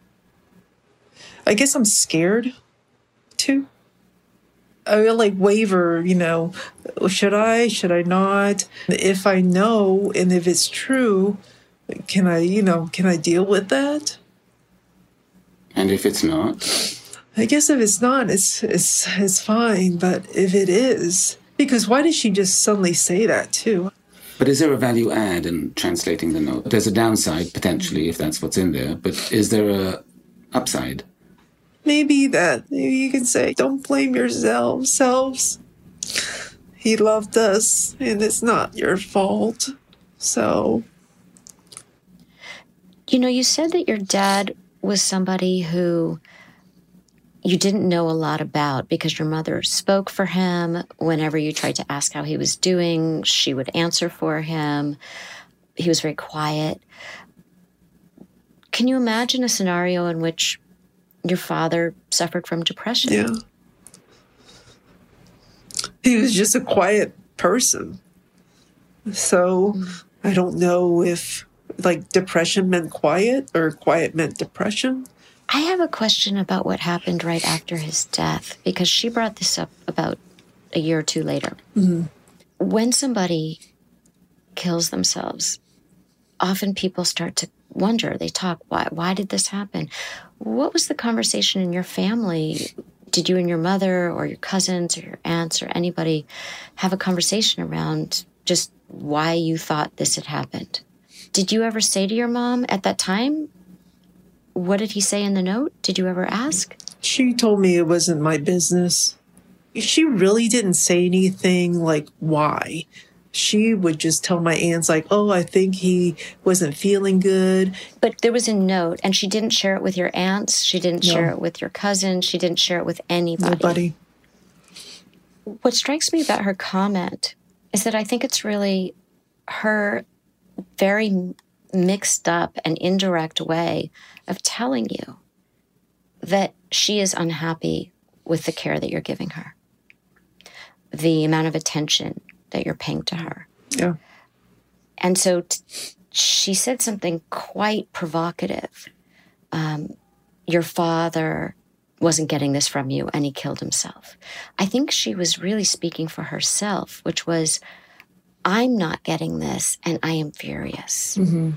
S5: I guess I'm scared to. I will like waver, should I not? If I know, and if it's true, can I deal with that?
S4: And if it's not?
S5: I guess if it's not, it's fine. But if it is, because why did she just suddenly say that too?
S4: But is there a value add in translating the note? There's a downside, potentially, if that's what's in there. But is there a upside?
S5: Maybe you can say, don't blame yourselves. He loved us, and it's not your fault. So.
S3: You said that your dad was somebody who you didn't know a lot about because your mother spoke for him. Whenever you tried to ask how he was doing, she would answer for him. He was very quiet. Can you imagine a scenario in which your father suffered from depression?
S5: Yeah. He was just a quiet person. So I don't know if depression meant quiet or quiet meant depression.
S3: I have a question about what happened right after his death, because she brought this up about a year or two later. Mm-hmm. When somebody kills themselves, often people start to wonder, they talk, why did this happen? What was the conversation in your family? Did you and your mother or your cousins or your aunts or anybody have a conversation around just why you thought this had happened? Did you ever say to your mom at that time, what did he say in the note? Did you ever ask?
S5: She told me it wasn't my business. She really didn't say anything like why. She would just tell my aunts I think he wasn't feeling good.
S3: But there was a note, and she didn't share it with your aunts. She didn't share it with your cousin. She didn't share it with anybody.
S5: Nobody.
S3: What strikes me about her comment is that I think it's really her very mixed up and indirect way of telling you that she is unhappy with the care that you're giving her, the amount of attention that you're paying to her.
S5: Yeah.
S3: And so she said something quite provocative. Your father wasn't getting this from you and he killed himself. I think she was really speaking for herself, which was, I'm not getting this and I am furious.
S5: Mm-hmm.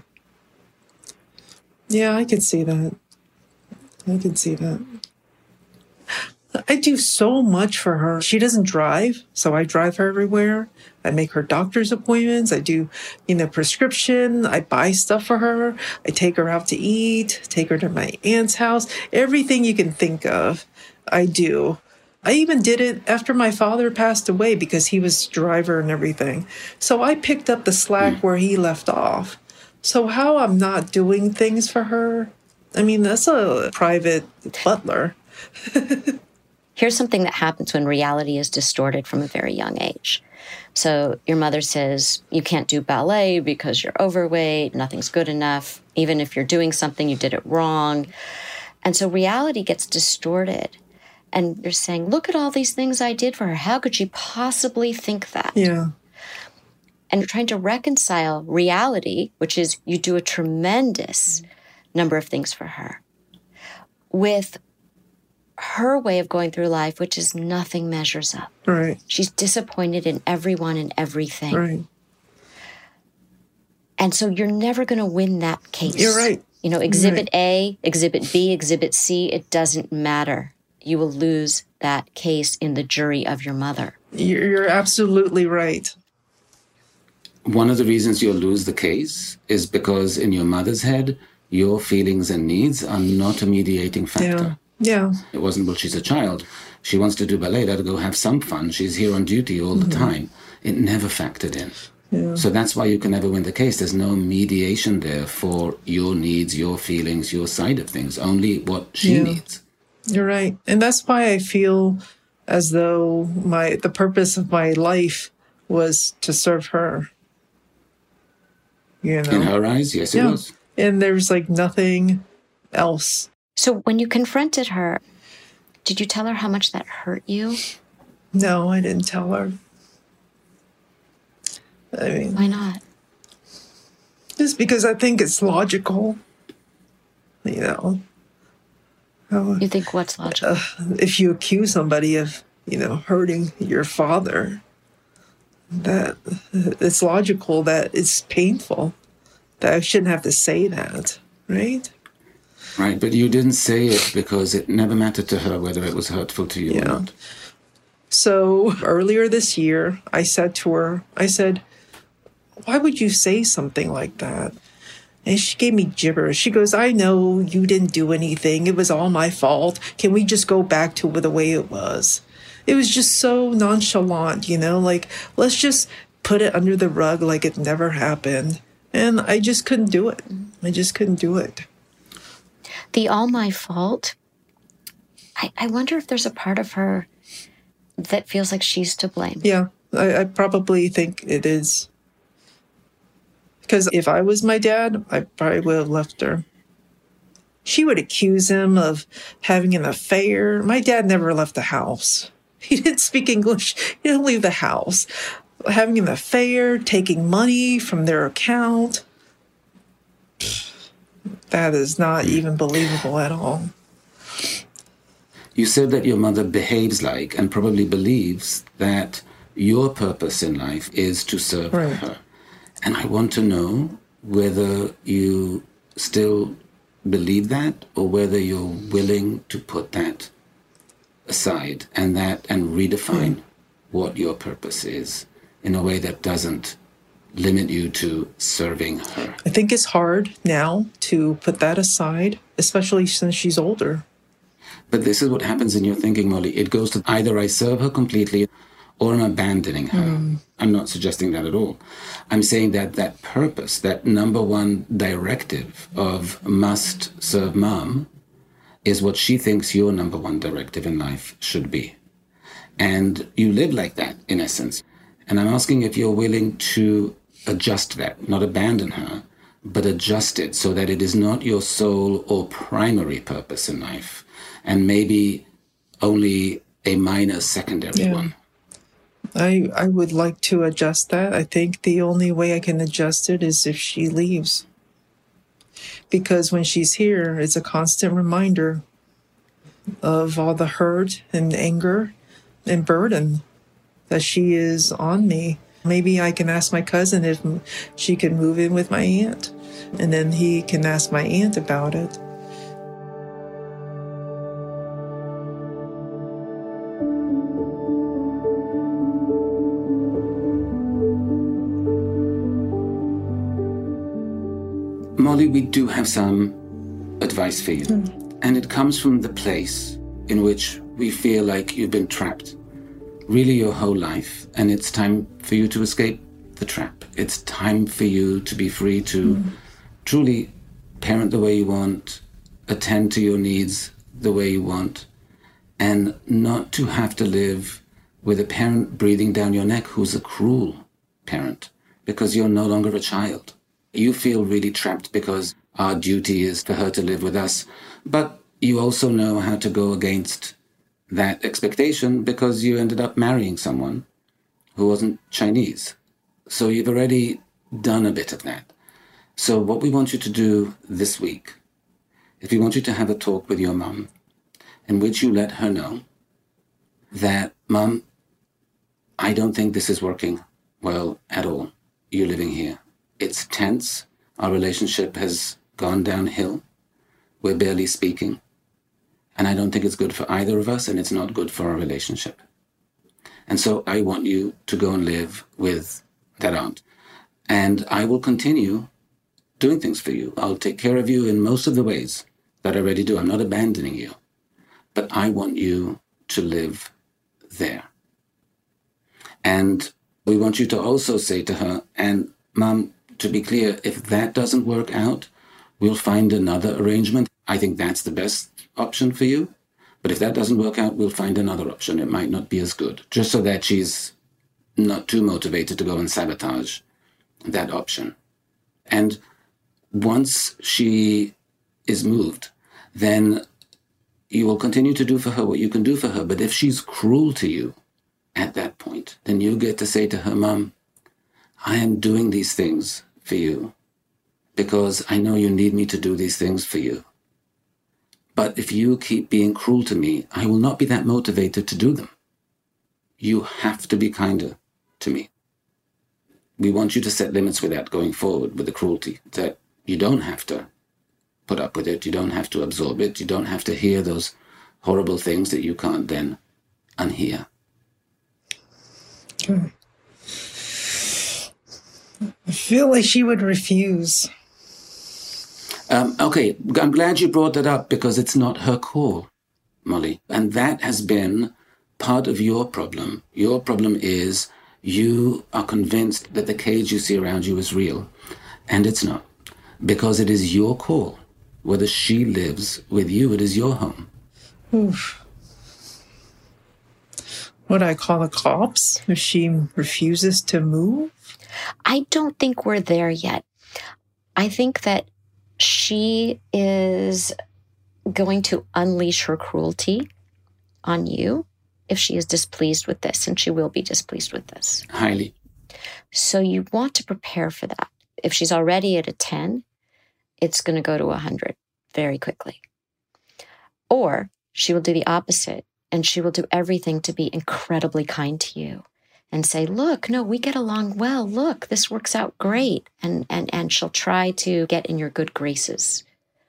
S5: Yeah, I can see that. I do so much for her. She doesn't drive, so I drive her everywhere. I make her doctor's appointments. I do, prescription. I buy stuff for her. I take her out to eat, take her to my aunt's house. Everything you can think of, I do. I even did it after my father passed away because he was driver and everything. So I picked up the slack where he left off. So how I'm not doing things for her, that's a private butler.
S3: Here's something that happens when reality is distorted from a very young age. So your mother says, you can't do ballet because you're overweight, nothing's good enough. Even if you're doing something, you did it wrong. And so reality gets distorted. And you're saying, look at all these things I did for her. How could she possibly think that?
S5: Yeah.
S3: And you're trying to reconcile reality, which is you do a tremendous number of things for her, with her way of going through life, which is nothing measures up.
S5: Right.
S3: She's disappointed in everyone and everything.
S5: Right.
S3: And so you're never going to win that case.
S5: You're right.
S3: Exhibit
S5: right.
S3: A, Exhibit B, Exhibit C, it doesn't matter. You will lose that case in the jury of your mother.
S5: You're absolutely right.
S4: One of the reasons you'll lose the case is because in your mother's head, your feelings and needs are not a mediating factor.
S5: Yeah.
S4: It wasn't, well, she's a child. She wants to do ballet. Let her go have some fun. She's here on duty all the time. It never factored in.
S5: Yeah.
S4: So that's why you can never win the case. There's no mediation there for your needs, your feelings, your side of things, only what she needs.
S5: You're right. And that's why I feel as though the purpose of my life was to serve her.
S4: In her eyes, yes, it was.
S5: And there's nothing else.
S3: So when you confronted her, did you tell her how much that hurt you?
S5: No, I didn't tell her.
S3: Why not?
S5: Just because I think it's logical.
S3: You think what's logical?
S5: If you accuse somebody of, hurting your father, that it's logical that it's painful, that I shouldn't have to say that, right?
S4: Right, but you didn't say it because it never mattered to her whether it was hurtful to you or not.
S5: So earlier this year, I said to her, why would you say something like that? And she gave me gibberish. She goes, I know you didn't do anything. It was all my fault. Can we just go back to the way it was? It was just so nonchalant, let's just put it under the rug like it never happened. And I just couldn't do it.
S3: The all my fault, I wonder if there's a part of her that feels like she's to blame.
S5: Yeah, I probably think it is. Because if I was my dad, I probably would have left her. She would accuse him of having an affair. My dad never left the house. He didn't speak English. He didn't leave the house. Having an affair, taking money from their account. That is not even believable at all.
S4: You said that your mother behaves like and probably believes that your purpose in life is to serve her. And I want to know whether you still believe that or whether you're willing to put that aside and redefine what your purpose is in a way that doesn't limit you to serving her.
S5: I think it's hard now to put that aside, especially since she's older.
S4: But this is what happens in your thinking, Molly. It goes to either I serve her completely or I'm abandoning her. I'm not suggesting that at all. I'm saying that that purpose, that number one directive of must serve mom, is what she thinks your number one directive in life should be. And you live like that, in essence. And I'm asking if you're willing to adjust that, not abandon her, but adjust it so that it is not your sole or primary purpose in life, and maybe only a minor secondary one.
S5: I would like to adjust that. I think the only way I can adjust it is if she leaves. Because when she's here, it's a constant reminder of all the hurt and anger and burden that she is on me. Maybe I can ask my cousin if she can move in with my aunt, and then he can ask my aunt about it.
S4: Molly, we do have some advice for you. And it comes from the place in which we feel like you've been trapped really your whole life. And it's time for you to escape the trap. It's time for you to be free to truly parent the way you want, attend to your needs the way you want, and not to have to live with a parent breathing down your neck who's a cruel parent because you're no longer a child. You feel really trapped because our duty is for her to live with us, but you also know how to go against that expectation because you ended up marrying someone who wasn't Chinese. So you've already done a bit of that. So what we want you to do this week is we want you to have a talk with your mum in which you let her know that, Mum, I don't think this is working well at all. You're living here. It's tense. Our relationship has gone downhill. We're barely speaking. And I don't think it's good for either of us, and it's not good for our relationship. And so I want you to go and live with that aunt. And I will continue doing things for you. I'll take care of you in most of the ways that I already do. I'm not abandoning you. But I want you to live there. And we want you to also say to her, and Mom, to be clear, if that doesn't work out, we'll find another arrangement. I think that's the best option for you. But if that doesn't work out, we'll find another option. It might not be as good, just so that she's not too motivated to go and sabotage that option. And once she is moved, then you will continue to do for her what you can do for her. But if she's cruel to you at that point, then you get to say to her, Mom, I am doing these things for you because I know you need me to do these things for you. But if you keep being cruel to me, I will not be that motivated to do them. You have to be kinder to me. We want you to set limits with that going forward, with the cruelty, that you don't have to put up with it. You don't have to absorb it. You don't have to hear those horrible things that you can't then unhear.
S5: Okay. I feel like she would refuse.
S4: Okay, I'm glad you brought that up because it's not her call, Molly. And that has been part of your problem. Your problem is you are convinced that the cage you see around you is real, and it's not, because it is your call. Whether she lives with you, it is your home.
S5: Oof. Would I call the cops if she refuses to move?
S3: I don't think we're there yet. I think that she is going to unleash her cruelty on you if she is displeased with this, and she will be displeased with this.
S4: Highly.
S3: So you want to prepare for that. If she's already at a 10, it's going to go to 100 very quickly. Or she will do the opposite, and she will do everything to be incredibly kind to you and say, look, no, we get along well. Look, this works out great. And she'll try to get in your good graces.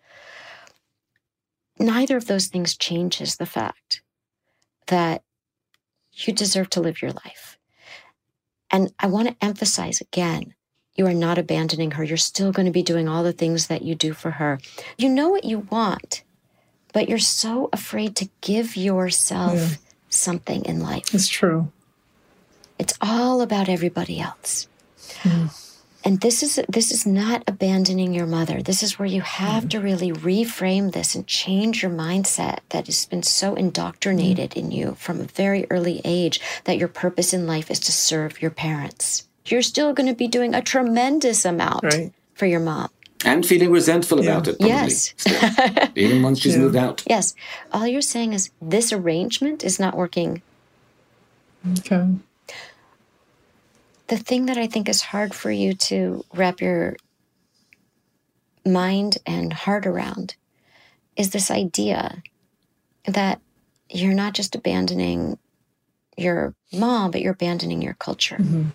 S3: Neither of those things changes the fact that you deserve to live your life. And I want to emphasize again, you are not abandoning her. You're still going to be doing all the things that you do for her. You know what you want, but you're so afraid to give yourself something in life.
S5: It's true.
S3: It's all about everybody else. And this is not abandoning your mother. This is where you have to really reframe this and change your mindset that has been so indoctrinated in you from a very early age that your purpose in life is to serve your parents. You're still going to be doing a tremendous amount for your mom.
S4: And feeling resentful about it, probably.
S3: Yes.
S4: Even once she's moved out.
S3: Yes. All you're saying is this arrangement is not working.
S5: Okay.
S3: The thing that I think is hard for you to wrap your mind and heart around is this idea that you're not just abandoning your mom, but you're abandoning your culture.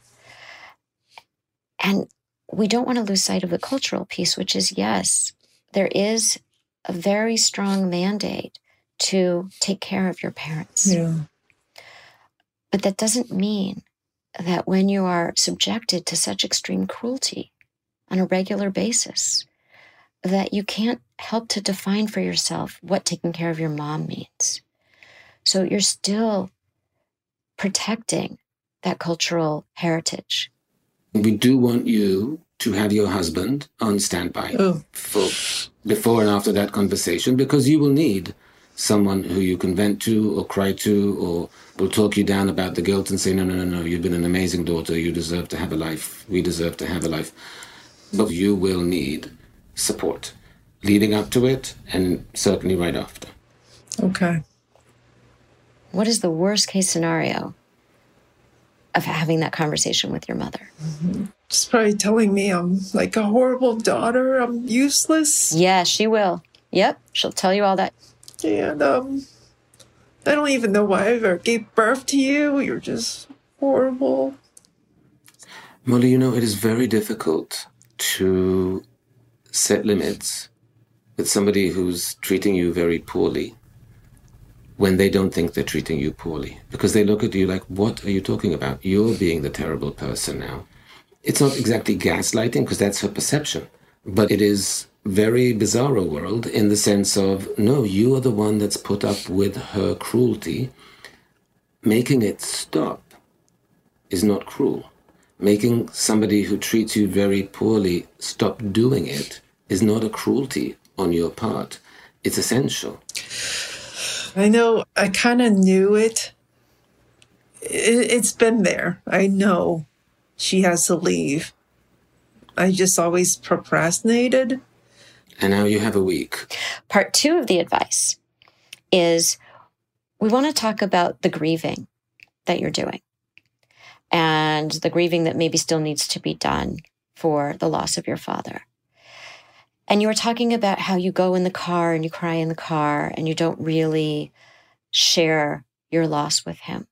S3: And we don't want to lose sight of the cultural piece, which is, yes, there is a very strong mandate to take care of your parents.
S5: Yeah.
S3: But that doesn't mean that when you are subjected to such extreme cruelty on a regular basis, that you can't help to define for yourself what taking care of your mom means. So you're still protecting that cultural heritage.
S4: We do want you to have your husband on standby for before and after that conversation, because you will need someone who you can vent to or cry to, or will talk you down about the guilt and say, no, you've been an amazing daughter. You deserve to have a life. We deserve to have a life. But you will need support leading up to it and certainly right after.
S5: Okay.
S3: What is the worst case scenario of having that conversation with your mother?
S5: Mm-hmm. She's probably telling me I'm like a horrible daughter. I'm useless.
S3: Yeah, she will. Yep, she'll tell you all that.
S5: And I don't even know why I ever gave birth to you. You're just horrible.
S4: Molly, it is very difficult to set limits with somebody who's treating you very poorly when they don't think they're treating you poorly. Because they look at you like, what are you talking about? You're being the terrible person now. It's not exactly gaslighting, because that's her perception. But it is very bizarro world in the sense of, no, you are the one that's put up with her cruelty. Making it stop is not cruel. Making somebody who treats you very poorly stop doing it is not a cruelty on your part. It's essential.
S5: I know, I kind of knew it. It's been there. I know she has to leave. I just always procrastinated.
S4: And now you have a week.
S3: Part 2 of the advice is we want to talk about the grieving that you're doing and the grieving that maybe still needs to be done for the loss of your father. And you were talking about how you go in the car and you cry in the car and you don't really share your loss with him.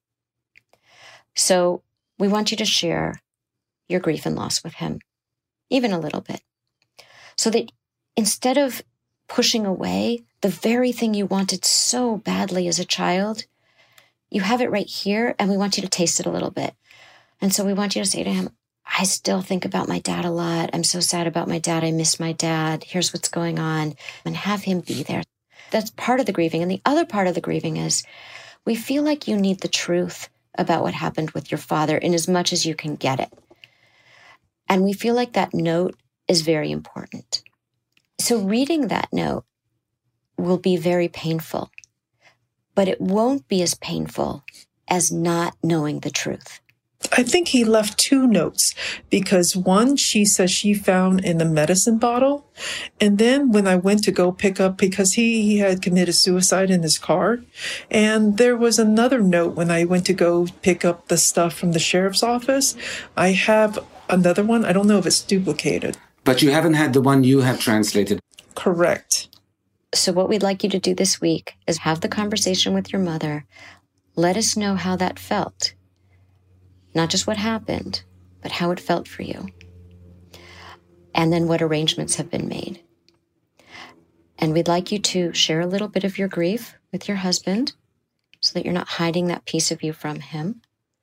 S3: So we want you to share your grief and loss with him, even a little bit, so that instead of pushing away the very thing you wanted so badly as a child, you have it right here, and we want you to taste it a little bit. And so we want you to say to him, I still think about my dad a lot. I'm so sad about my dad. I miss my dad. Here's what's going on. And have him be there. That's part of the grieving. And the other part of the grieving is we feel like you need the truth about what happened with your father in as much as you can get it. And we feel like that note is very important. So reading that note will be very painful, but it won't be as painful as not knowing the truth.
S5: I think he left 2 notes, because one she says she found in the medicine bottle. And then when I went to go pick up, because he had committed suicide in his car. And there was another note when I went to go pick up the stuff from the sheriff's office. I have another one. I don't know if it's duplicated.
S4: But you haven't had the one you have translated.
S5: Correct.
S3: So what we'd like you to do this week is have the conversation with your mother. Let us know how that felt. Not just what happened, but how it felt for you. And then what arrangements have been made. And we'd like you to share a little bit of your grief with your husband so that you're not hiding that piece of you from him.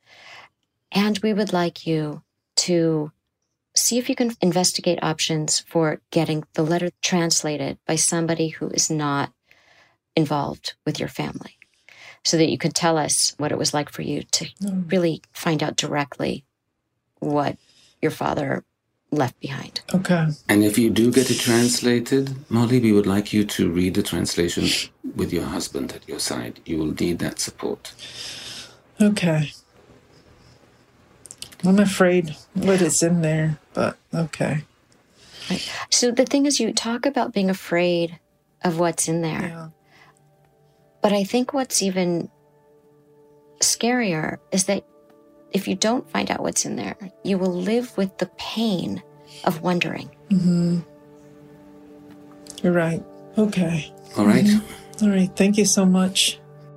S3: And we would like you to see if you can investigate options for getting the letter translated by somebody who is not involved with your family, so that you could tell us what it was like for you to really find out directly what your father left behind.
S5: Okay.
S4: And if you do get it translated, Molly, we would like you to read the translation with your husband at your side. You will need that support.
S5: Okay. I'm afraid what is in there, but okay.
S3: Right. So the thing is, you talk about being afraid of what's in there.
S5: Yeah.
S3: But I think what's even scarier is that if you don't find out what's in there, you will live with the pain of wondering.
S5: Mm-hmm. You're right. Okay.
S4: All right.
S5: Mm-hmm. All right. Thank you so much.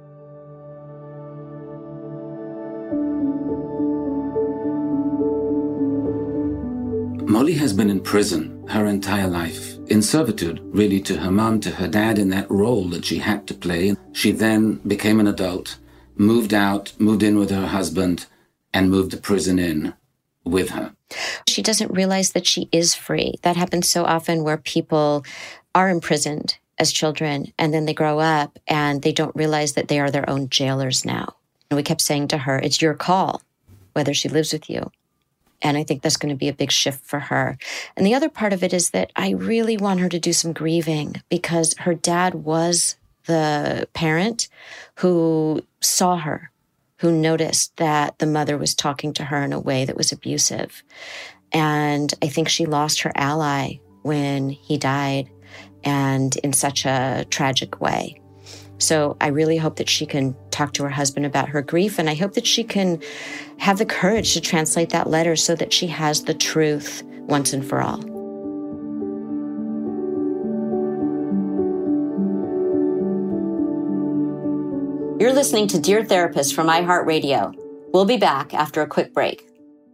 S4: Molly has been in prison her entire life, in servitude, really, to her mom, to her dad, in that role that she had to play. She then became an adult, moved out, moved in with her husband, and moved the prison in with her.
S3: She doesn't realize that she is free. That happens so often where people are imprisoned as children and then they grow up and they don't realize that they are their own jailers now. And we kept saying to her, it's your call, whether she lives with you. And I think that's going to be a big shift for her. And the other part of it is that I really want her to do some grieving because her dad was the parent who saw her, who noticed that the mother was talking to her in a way that was abusive. And I think she lost her ally when he died, and in such a tragic way. So I really hope that she can talk to her husband about her grief, and I hope that she can have the courage to translate that letter so that she has the truth once and for all. You're listening to Dear Therapist from iHeartRadio. We'll be back after a quick break.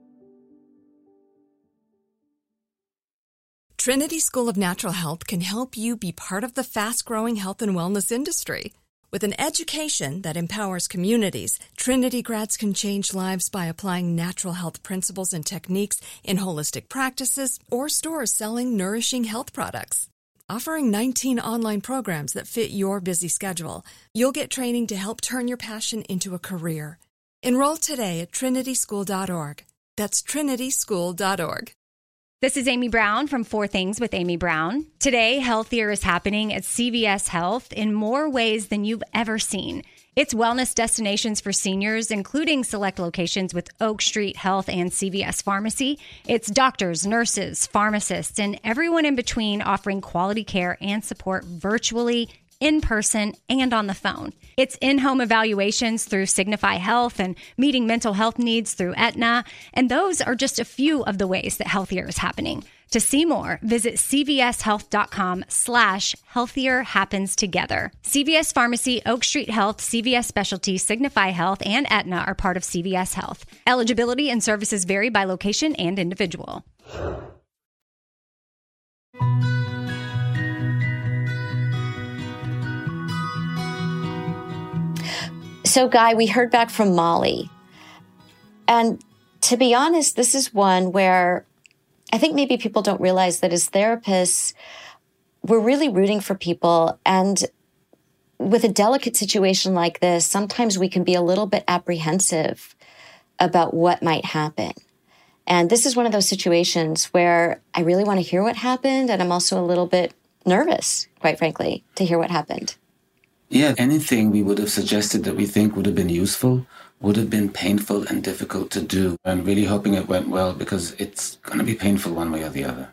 S2: Trinity School of Natural Health can help you be part of the fast-growing health and wellness industry. With an education that empowers communities, Trinity grads can change lives by applying natural health principles and techniques in holistic practices or stores selling nourishing health products. Offering 19 online programs that fit your busy schedule, you'll get training to help turn your passion into a career. Enroll today at trinityschool.org. That's trinityschool.org.
S7: This is Amy Brown from 4 Things with Amy Brown. Today, Healthier is happening at CVS Health in more ways than you've ever seen. It's wellness destinations for seniors, including select locations with Oak Street Health and CVS Pharmacy. It's doctors, nurses, pharmacists, and everyone in between offering quality care and support virtually, in person, and on the phone. It's in-home evaluations through Signify Health and meeting mental health needs through Aetna. And those are just a few of the ways that Healthier is happening. To see more, visit cvshealth.com/healthier happens together. CVS Pharmacy, Oak Street Health, CVS Specialty, Signify Health, and Aetna are part of CVS Health. Eligibility and services vary by location and individual.
S3: So, Guy, we heard back from Molly. And to be honest, this is one where I think maybe people don't realize that as therapists, we're really rooting for people. And with a delicate situation like this, sometimes we can be a little bit apprehensive about what might happen. And this is one of those situations where I really want to hear what happened. And I'm also a little bit nervous, quite frankly, to hear what happened.
S4: Yeah, anything we would have suggested that we think would have been useful would have been painful and difficult to do. I'm really hoping it went well because it's going to be painful one way or the other.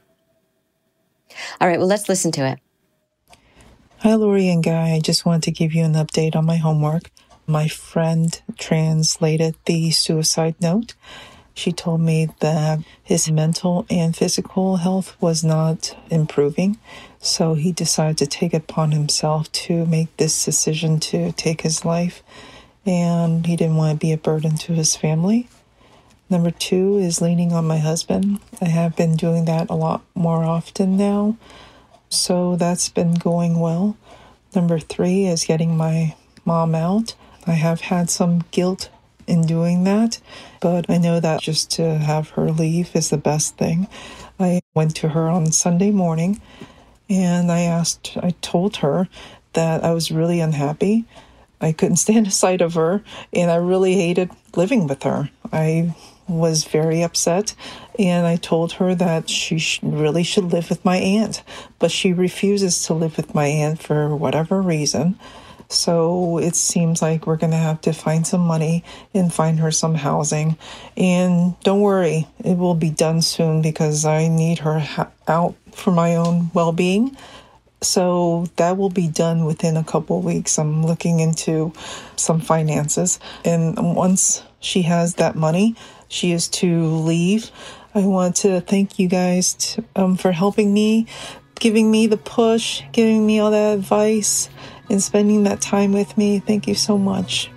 S3: All right, well, let's listen to it.
S5: Hi, Lori and Guy. I just wanted to give you an update on my homework. My friend translated the suicide note. She told me that his mental and physical health was not improving, so he decided to take it upon himself to make this decision to take his life, and he didn't want to be a burden to his family. Number 2 is leaning on my husband. I have been doing that a lot more often now, so that's been going well. Number 3 is getting my mom out. I have had some guilt in doing that, but I know that just to have her leave is the best thing. I went to her on Sunday morning and I told her that I was really unhappy. I couldn't stand the sight of her and I really hated living with her. I was very upset and I told her that she really should live with my aunt, but she refuses to live with my aunt for whatever reason. So it seems like we're going to have to find some money and find her some housing. And don't worry, it will be done soon because I need her out for my own well-being. So that will be done within a couple of weeks. I'm looking into some finances. And once she has that money, she is to leave. I want to thank you guys for helping me, giving me the push, giving me all that advice, and spending that time with me. Thank you so much.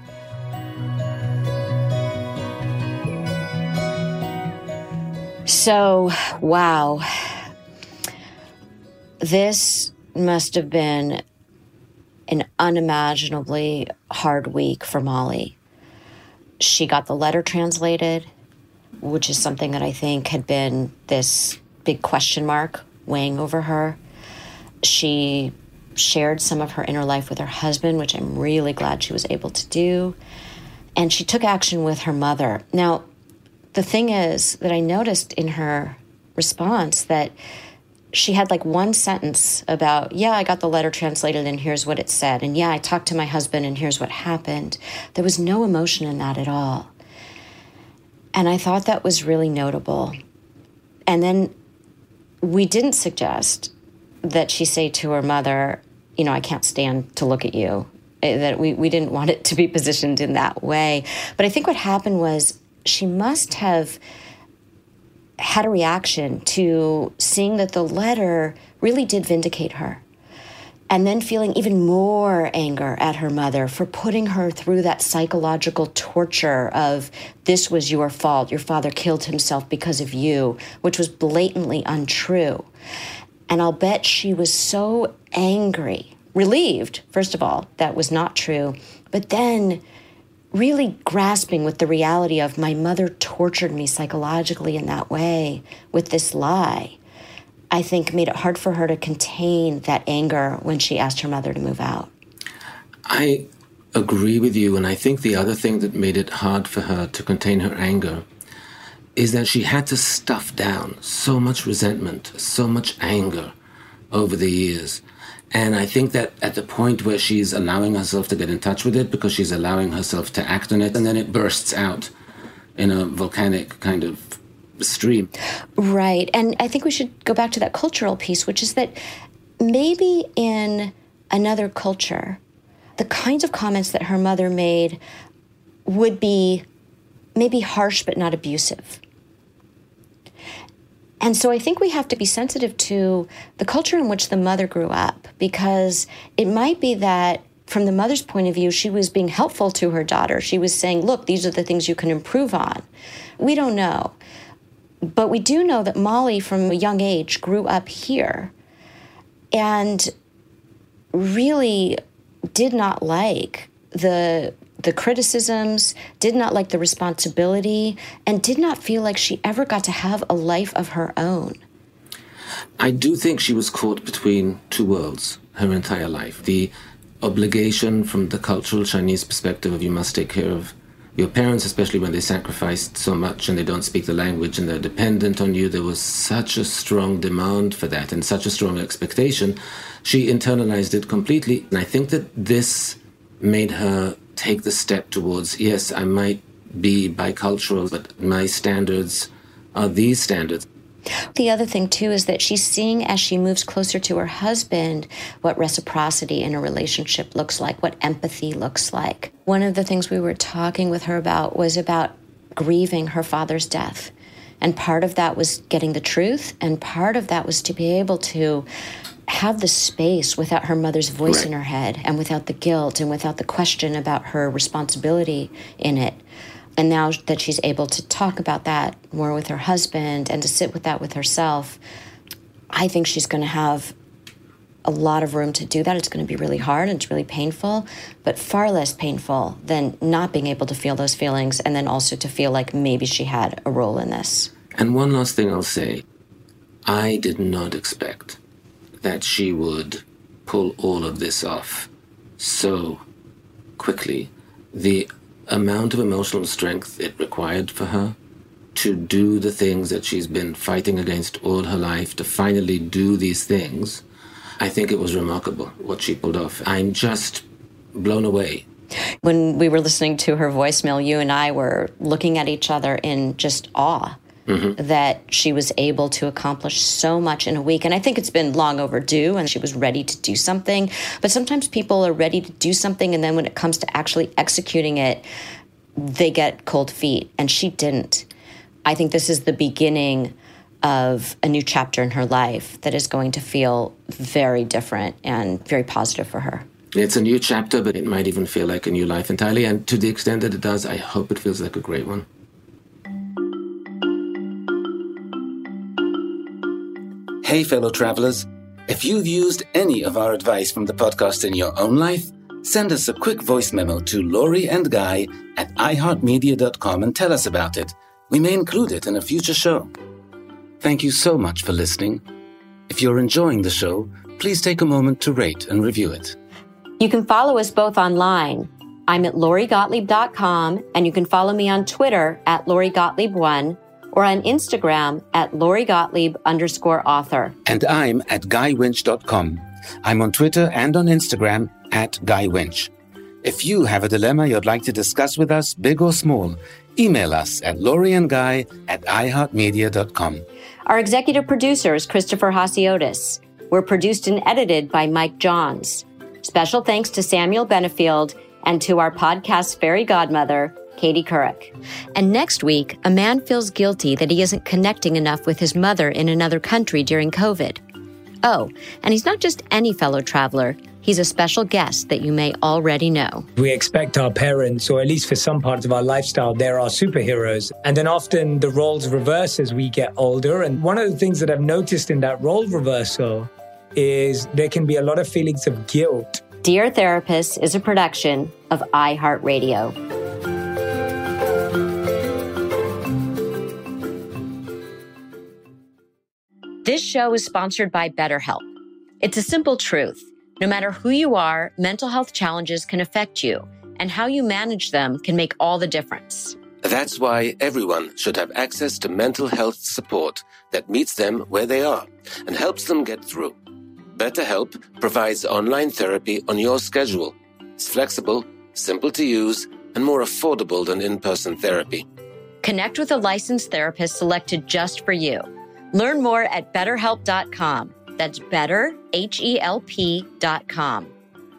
S3: So, wow. This must have been an unimaginably hard week for Molly. She got the letter translated. which is something that I think had been this big question mark weighing over her. She shared some of her inner life with her husband, which I'm really glad she was able to do. And she took action with her mother. Now, the thing is that I noticed in her response that she had like one sentence about, yeah, I got the letter translated and here's what it said. And yeah, I talked to my husband and here's what happened. There was no emotion in that at all. And I thought that was really notable. And then we didn't suggest that she say to her mother, you know, I can't stand to look at you. That we didn't want it to be positioned in that way. But I think what happened was she must have had a reaction to seeing that the letter really did vindicate her. And then feeling even more anger at her mother for putting her through that psychological torture of, this was your fault. Your father killed himself because of you, which was blatantly untrue. And I'll bet she was so angry, relieved, first of all, that was not true, but then really grasping with the reality of, my mother tortured me psychologically in that way with this lie, I think made it hard for her to contain that anger when she asked her mother to move out.
S4: I agree with you, and I think the other thing that made it hard for her to contain her anger is that she had to stuff down so much resentment, so much anger over the years. And I think that at the point where she's allowing herself to get in touch with it, because she's allowing herself to act on it, and then it bursts out in a volcanic kind of stream.
S3: Right. And I think we should go back to that cultural piece, which is that maybe in another culture, the kinds of comments that her mother made would be maybe harsh but not abusive. And so I think we have to be sensitive to the culture in which the mother grew up, because it might be that from the mother's point of view, she was being helpful to her daughter. She was saying, look, these are the things you can improve on. We don't know. But we do know that Molly, from a young age, grew up here and really did not like the criticisms, did not like the responsibility, and did not feel like she ever got to have a life of her own.
S4: I do think she was caught between two worlds her entire life. The obligation from the cultural Chinese perspective of, you must take care of your parents, especially when they sacrificed so much and they don't speak the language and they're dependent on you. There was such a strong demand for that and such a strong expectation. She internalized it completely. And I think that this made her take the step towards, yes, I might be bicultural, but my standards are these standards.
S3: The other thing, too, is that she's seeing, as she moves closer to her husband, what reciprocity in a relationship looks like, what empathy looks like. One of the things we were talking with her about was about grieving her father's death. And part of that was getting the truth, and part of that was to be able to have the space without her mother's voice in her head, and without the guilt, and without the question about her responsibility in it. And now that she's able to talk about that more with her husband and to sit with that with herself, I think she's going to have a lot of room to do that. It's going to be really hard and it's really painful, but far less painful than not being able to feel those feelings, and then also to feel like maybe she had a role in this.
S4: And one last thing I'll say. I did not expect that she would pull all of this off so quickly. The amount of emotional strength it required for her to do the things that she's been fighting against all her life, to finally do these things, I think it was remarkable what she pulled off. I'm just blown away.
S3: When we were listening to her voicemail, you and I were looking at each other in just awe. That she was able to accomplish so much in a week. And I think it's been long overdue and she was ready to do something. But sometimes people are ready to do something, and then when it comes to actually executing it, they get cold feet. And she didn't. I think this is the beginning of a new chapter in her life that is going to feel very different and very positive for her.
S4: It's a new chapter, but it might even feel like a new life entirely. And to the extent that it does, I hope it feels like a great one. Hey, fellow travelers. If you've used any of our advice from the podcast in your own life, send us a quick voice memo to Laurie and Guy at iHeartMedia.com and tell us about it. We may include it in a future show. Thank you so much for listening. If you're enjoying the show, please take a moment to rate and review it.
S3: You can follow us both online. I'm at LoriGottlieb.com, and you can follow me on Twitter at LoriGottlieb1 or on Instagram at LoriGottlieb_author.
S4: And I'm at GuyWinch.com. I'm on Twitter and on Instagram at GuyWinch. If you have a dilemma you'd like to discuss with us, big or small, email us at loriandguy@iheartmedia.com.
S3: Our executive producer is Christopher Hasiotis. We're produced and edited by Mike Johns. Special thanks to Samuel Benefield and to our podcast fairy godmother, Katie Couric. And next week, a man feels guilty that he isn't connecting enough with his mother in another country during COVID. Oh, and he's not just any fellow traveler. He's a special guest that you may already know.
S8: We expect our parents, or at least for some parts of our lifestyle, they're our superheroes. And then often the roles reverse as we get older. And one of the things that I've noticed in that role reversal is there can be a lot of feelings of guilt.
S3: Dear Therapist is a production of iHeartRadio. This show is sponsored by BetterHelp. It's a simple truth. No matter who you are, mental health challenges can affect you, and how you manage them can make all the difference.
S4: That's why everyone should have access to mental health support that meets them where they are and helps them get through. BetterHelp provides online therapy on your schedule. It's flexible, simple to use, and more affordable than in-person therapy.
S3: Connect with a licensed therapist selected just for you. Learn more at BetterHelp.com. That's better, HELP.com.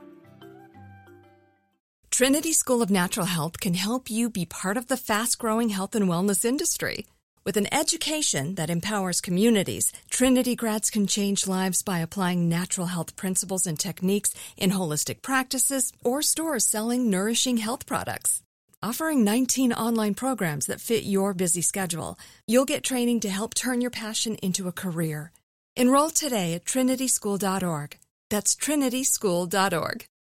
S2: Trinity School of Natural Health can help you be part of the fast-growing health and wellness industry. With an education that empowers communities, Trinity grads can change lives by applying natural health principles and techniques in holistic practices or stores selling nourishing health products. Offering 19 online programs that fit your busy schedule, you'll get training to help turn your passion into a career. Enroll today at trinityschool.org. That's trinityschool.org.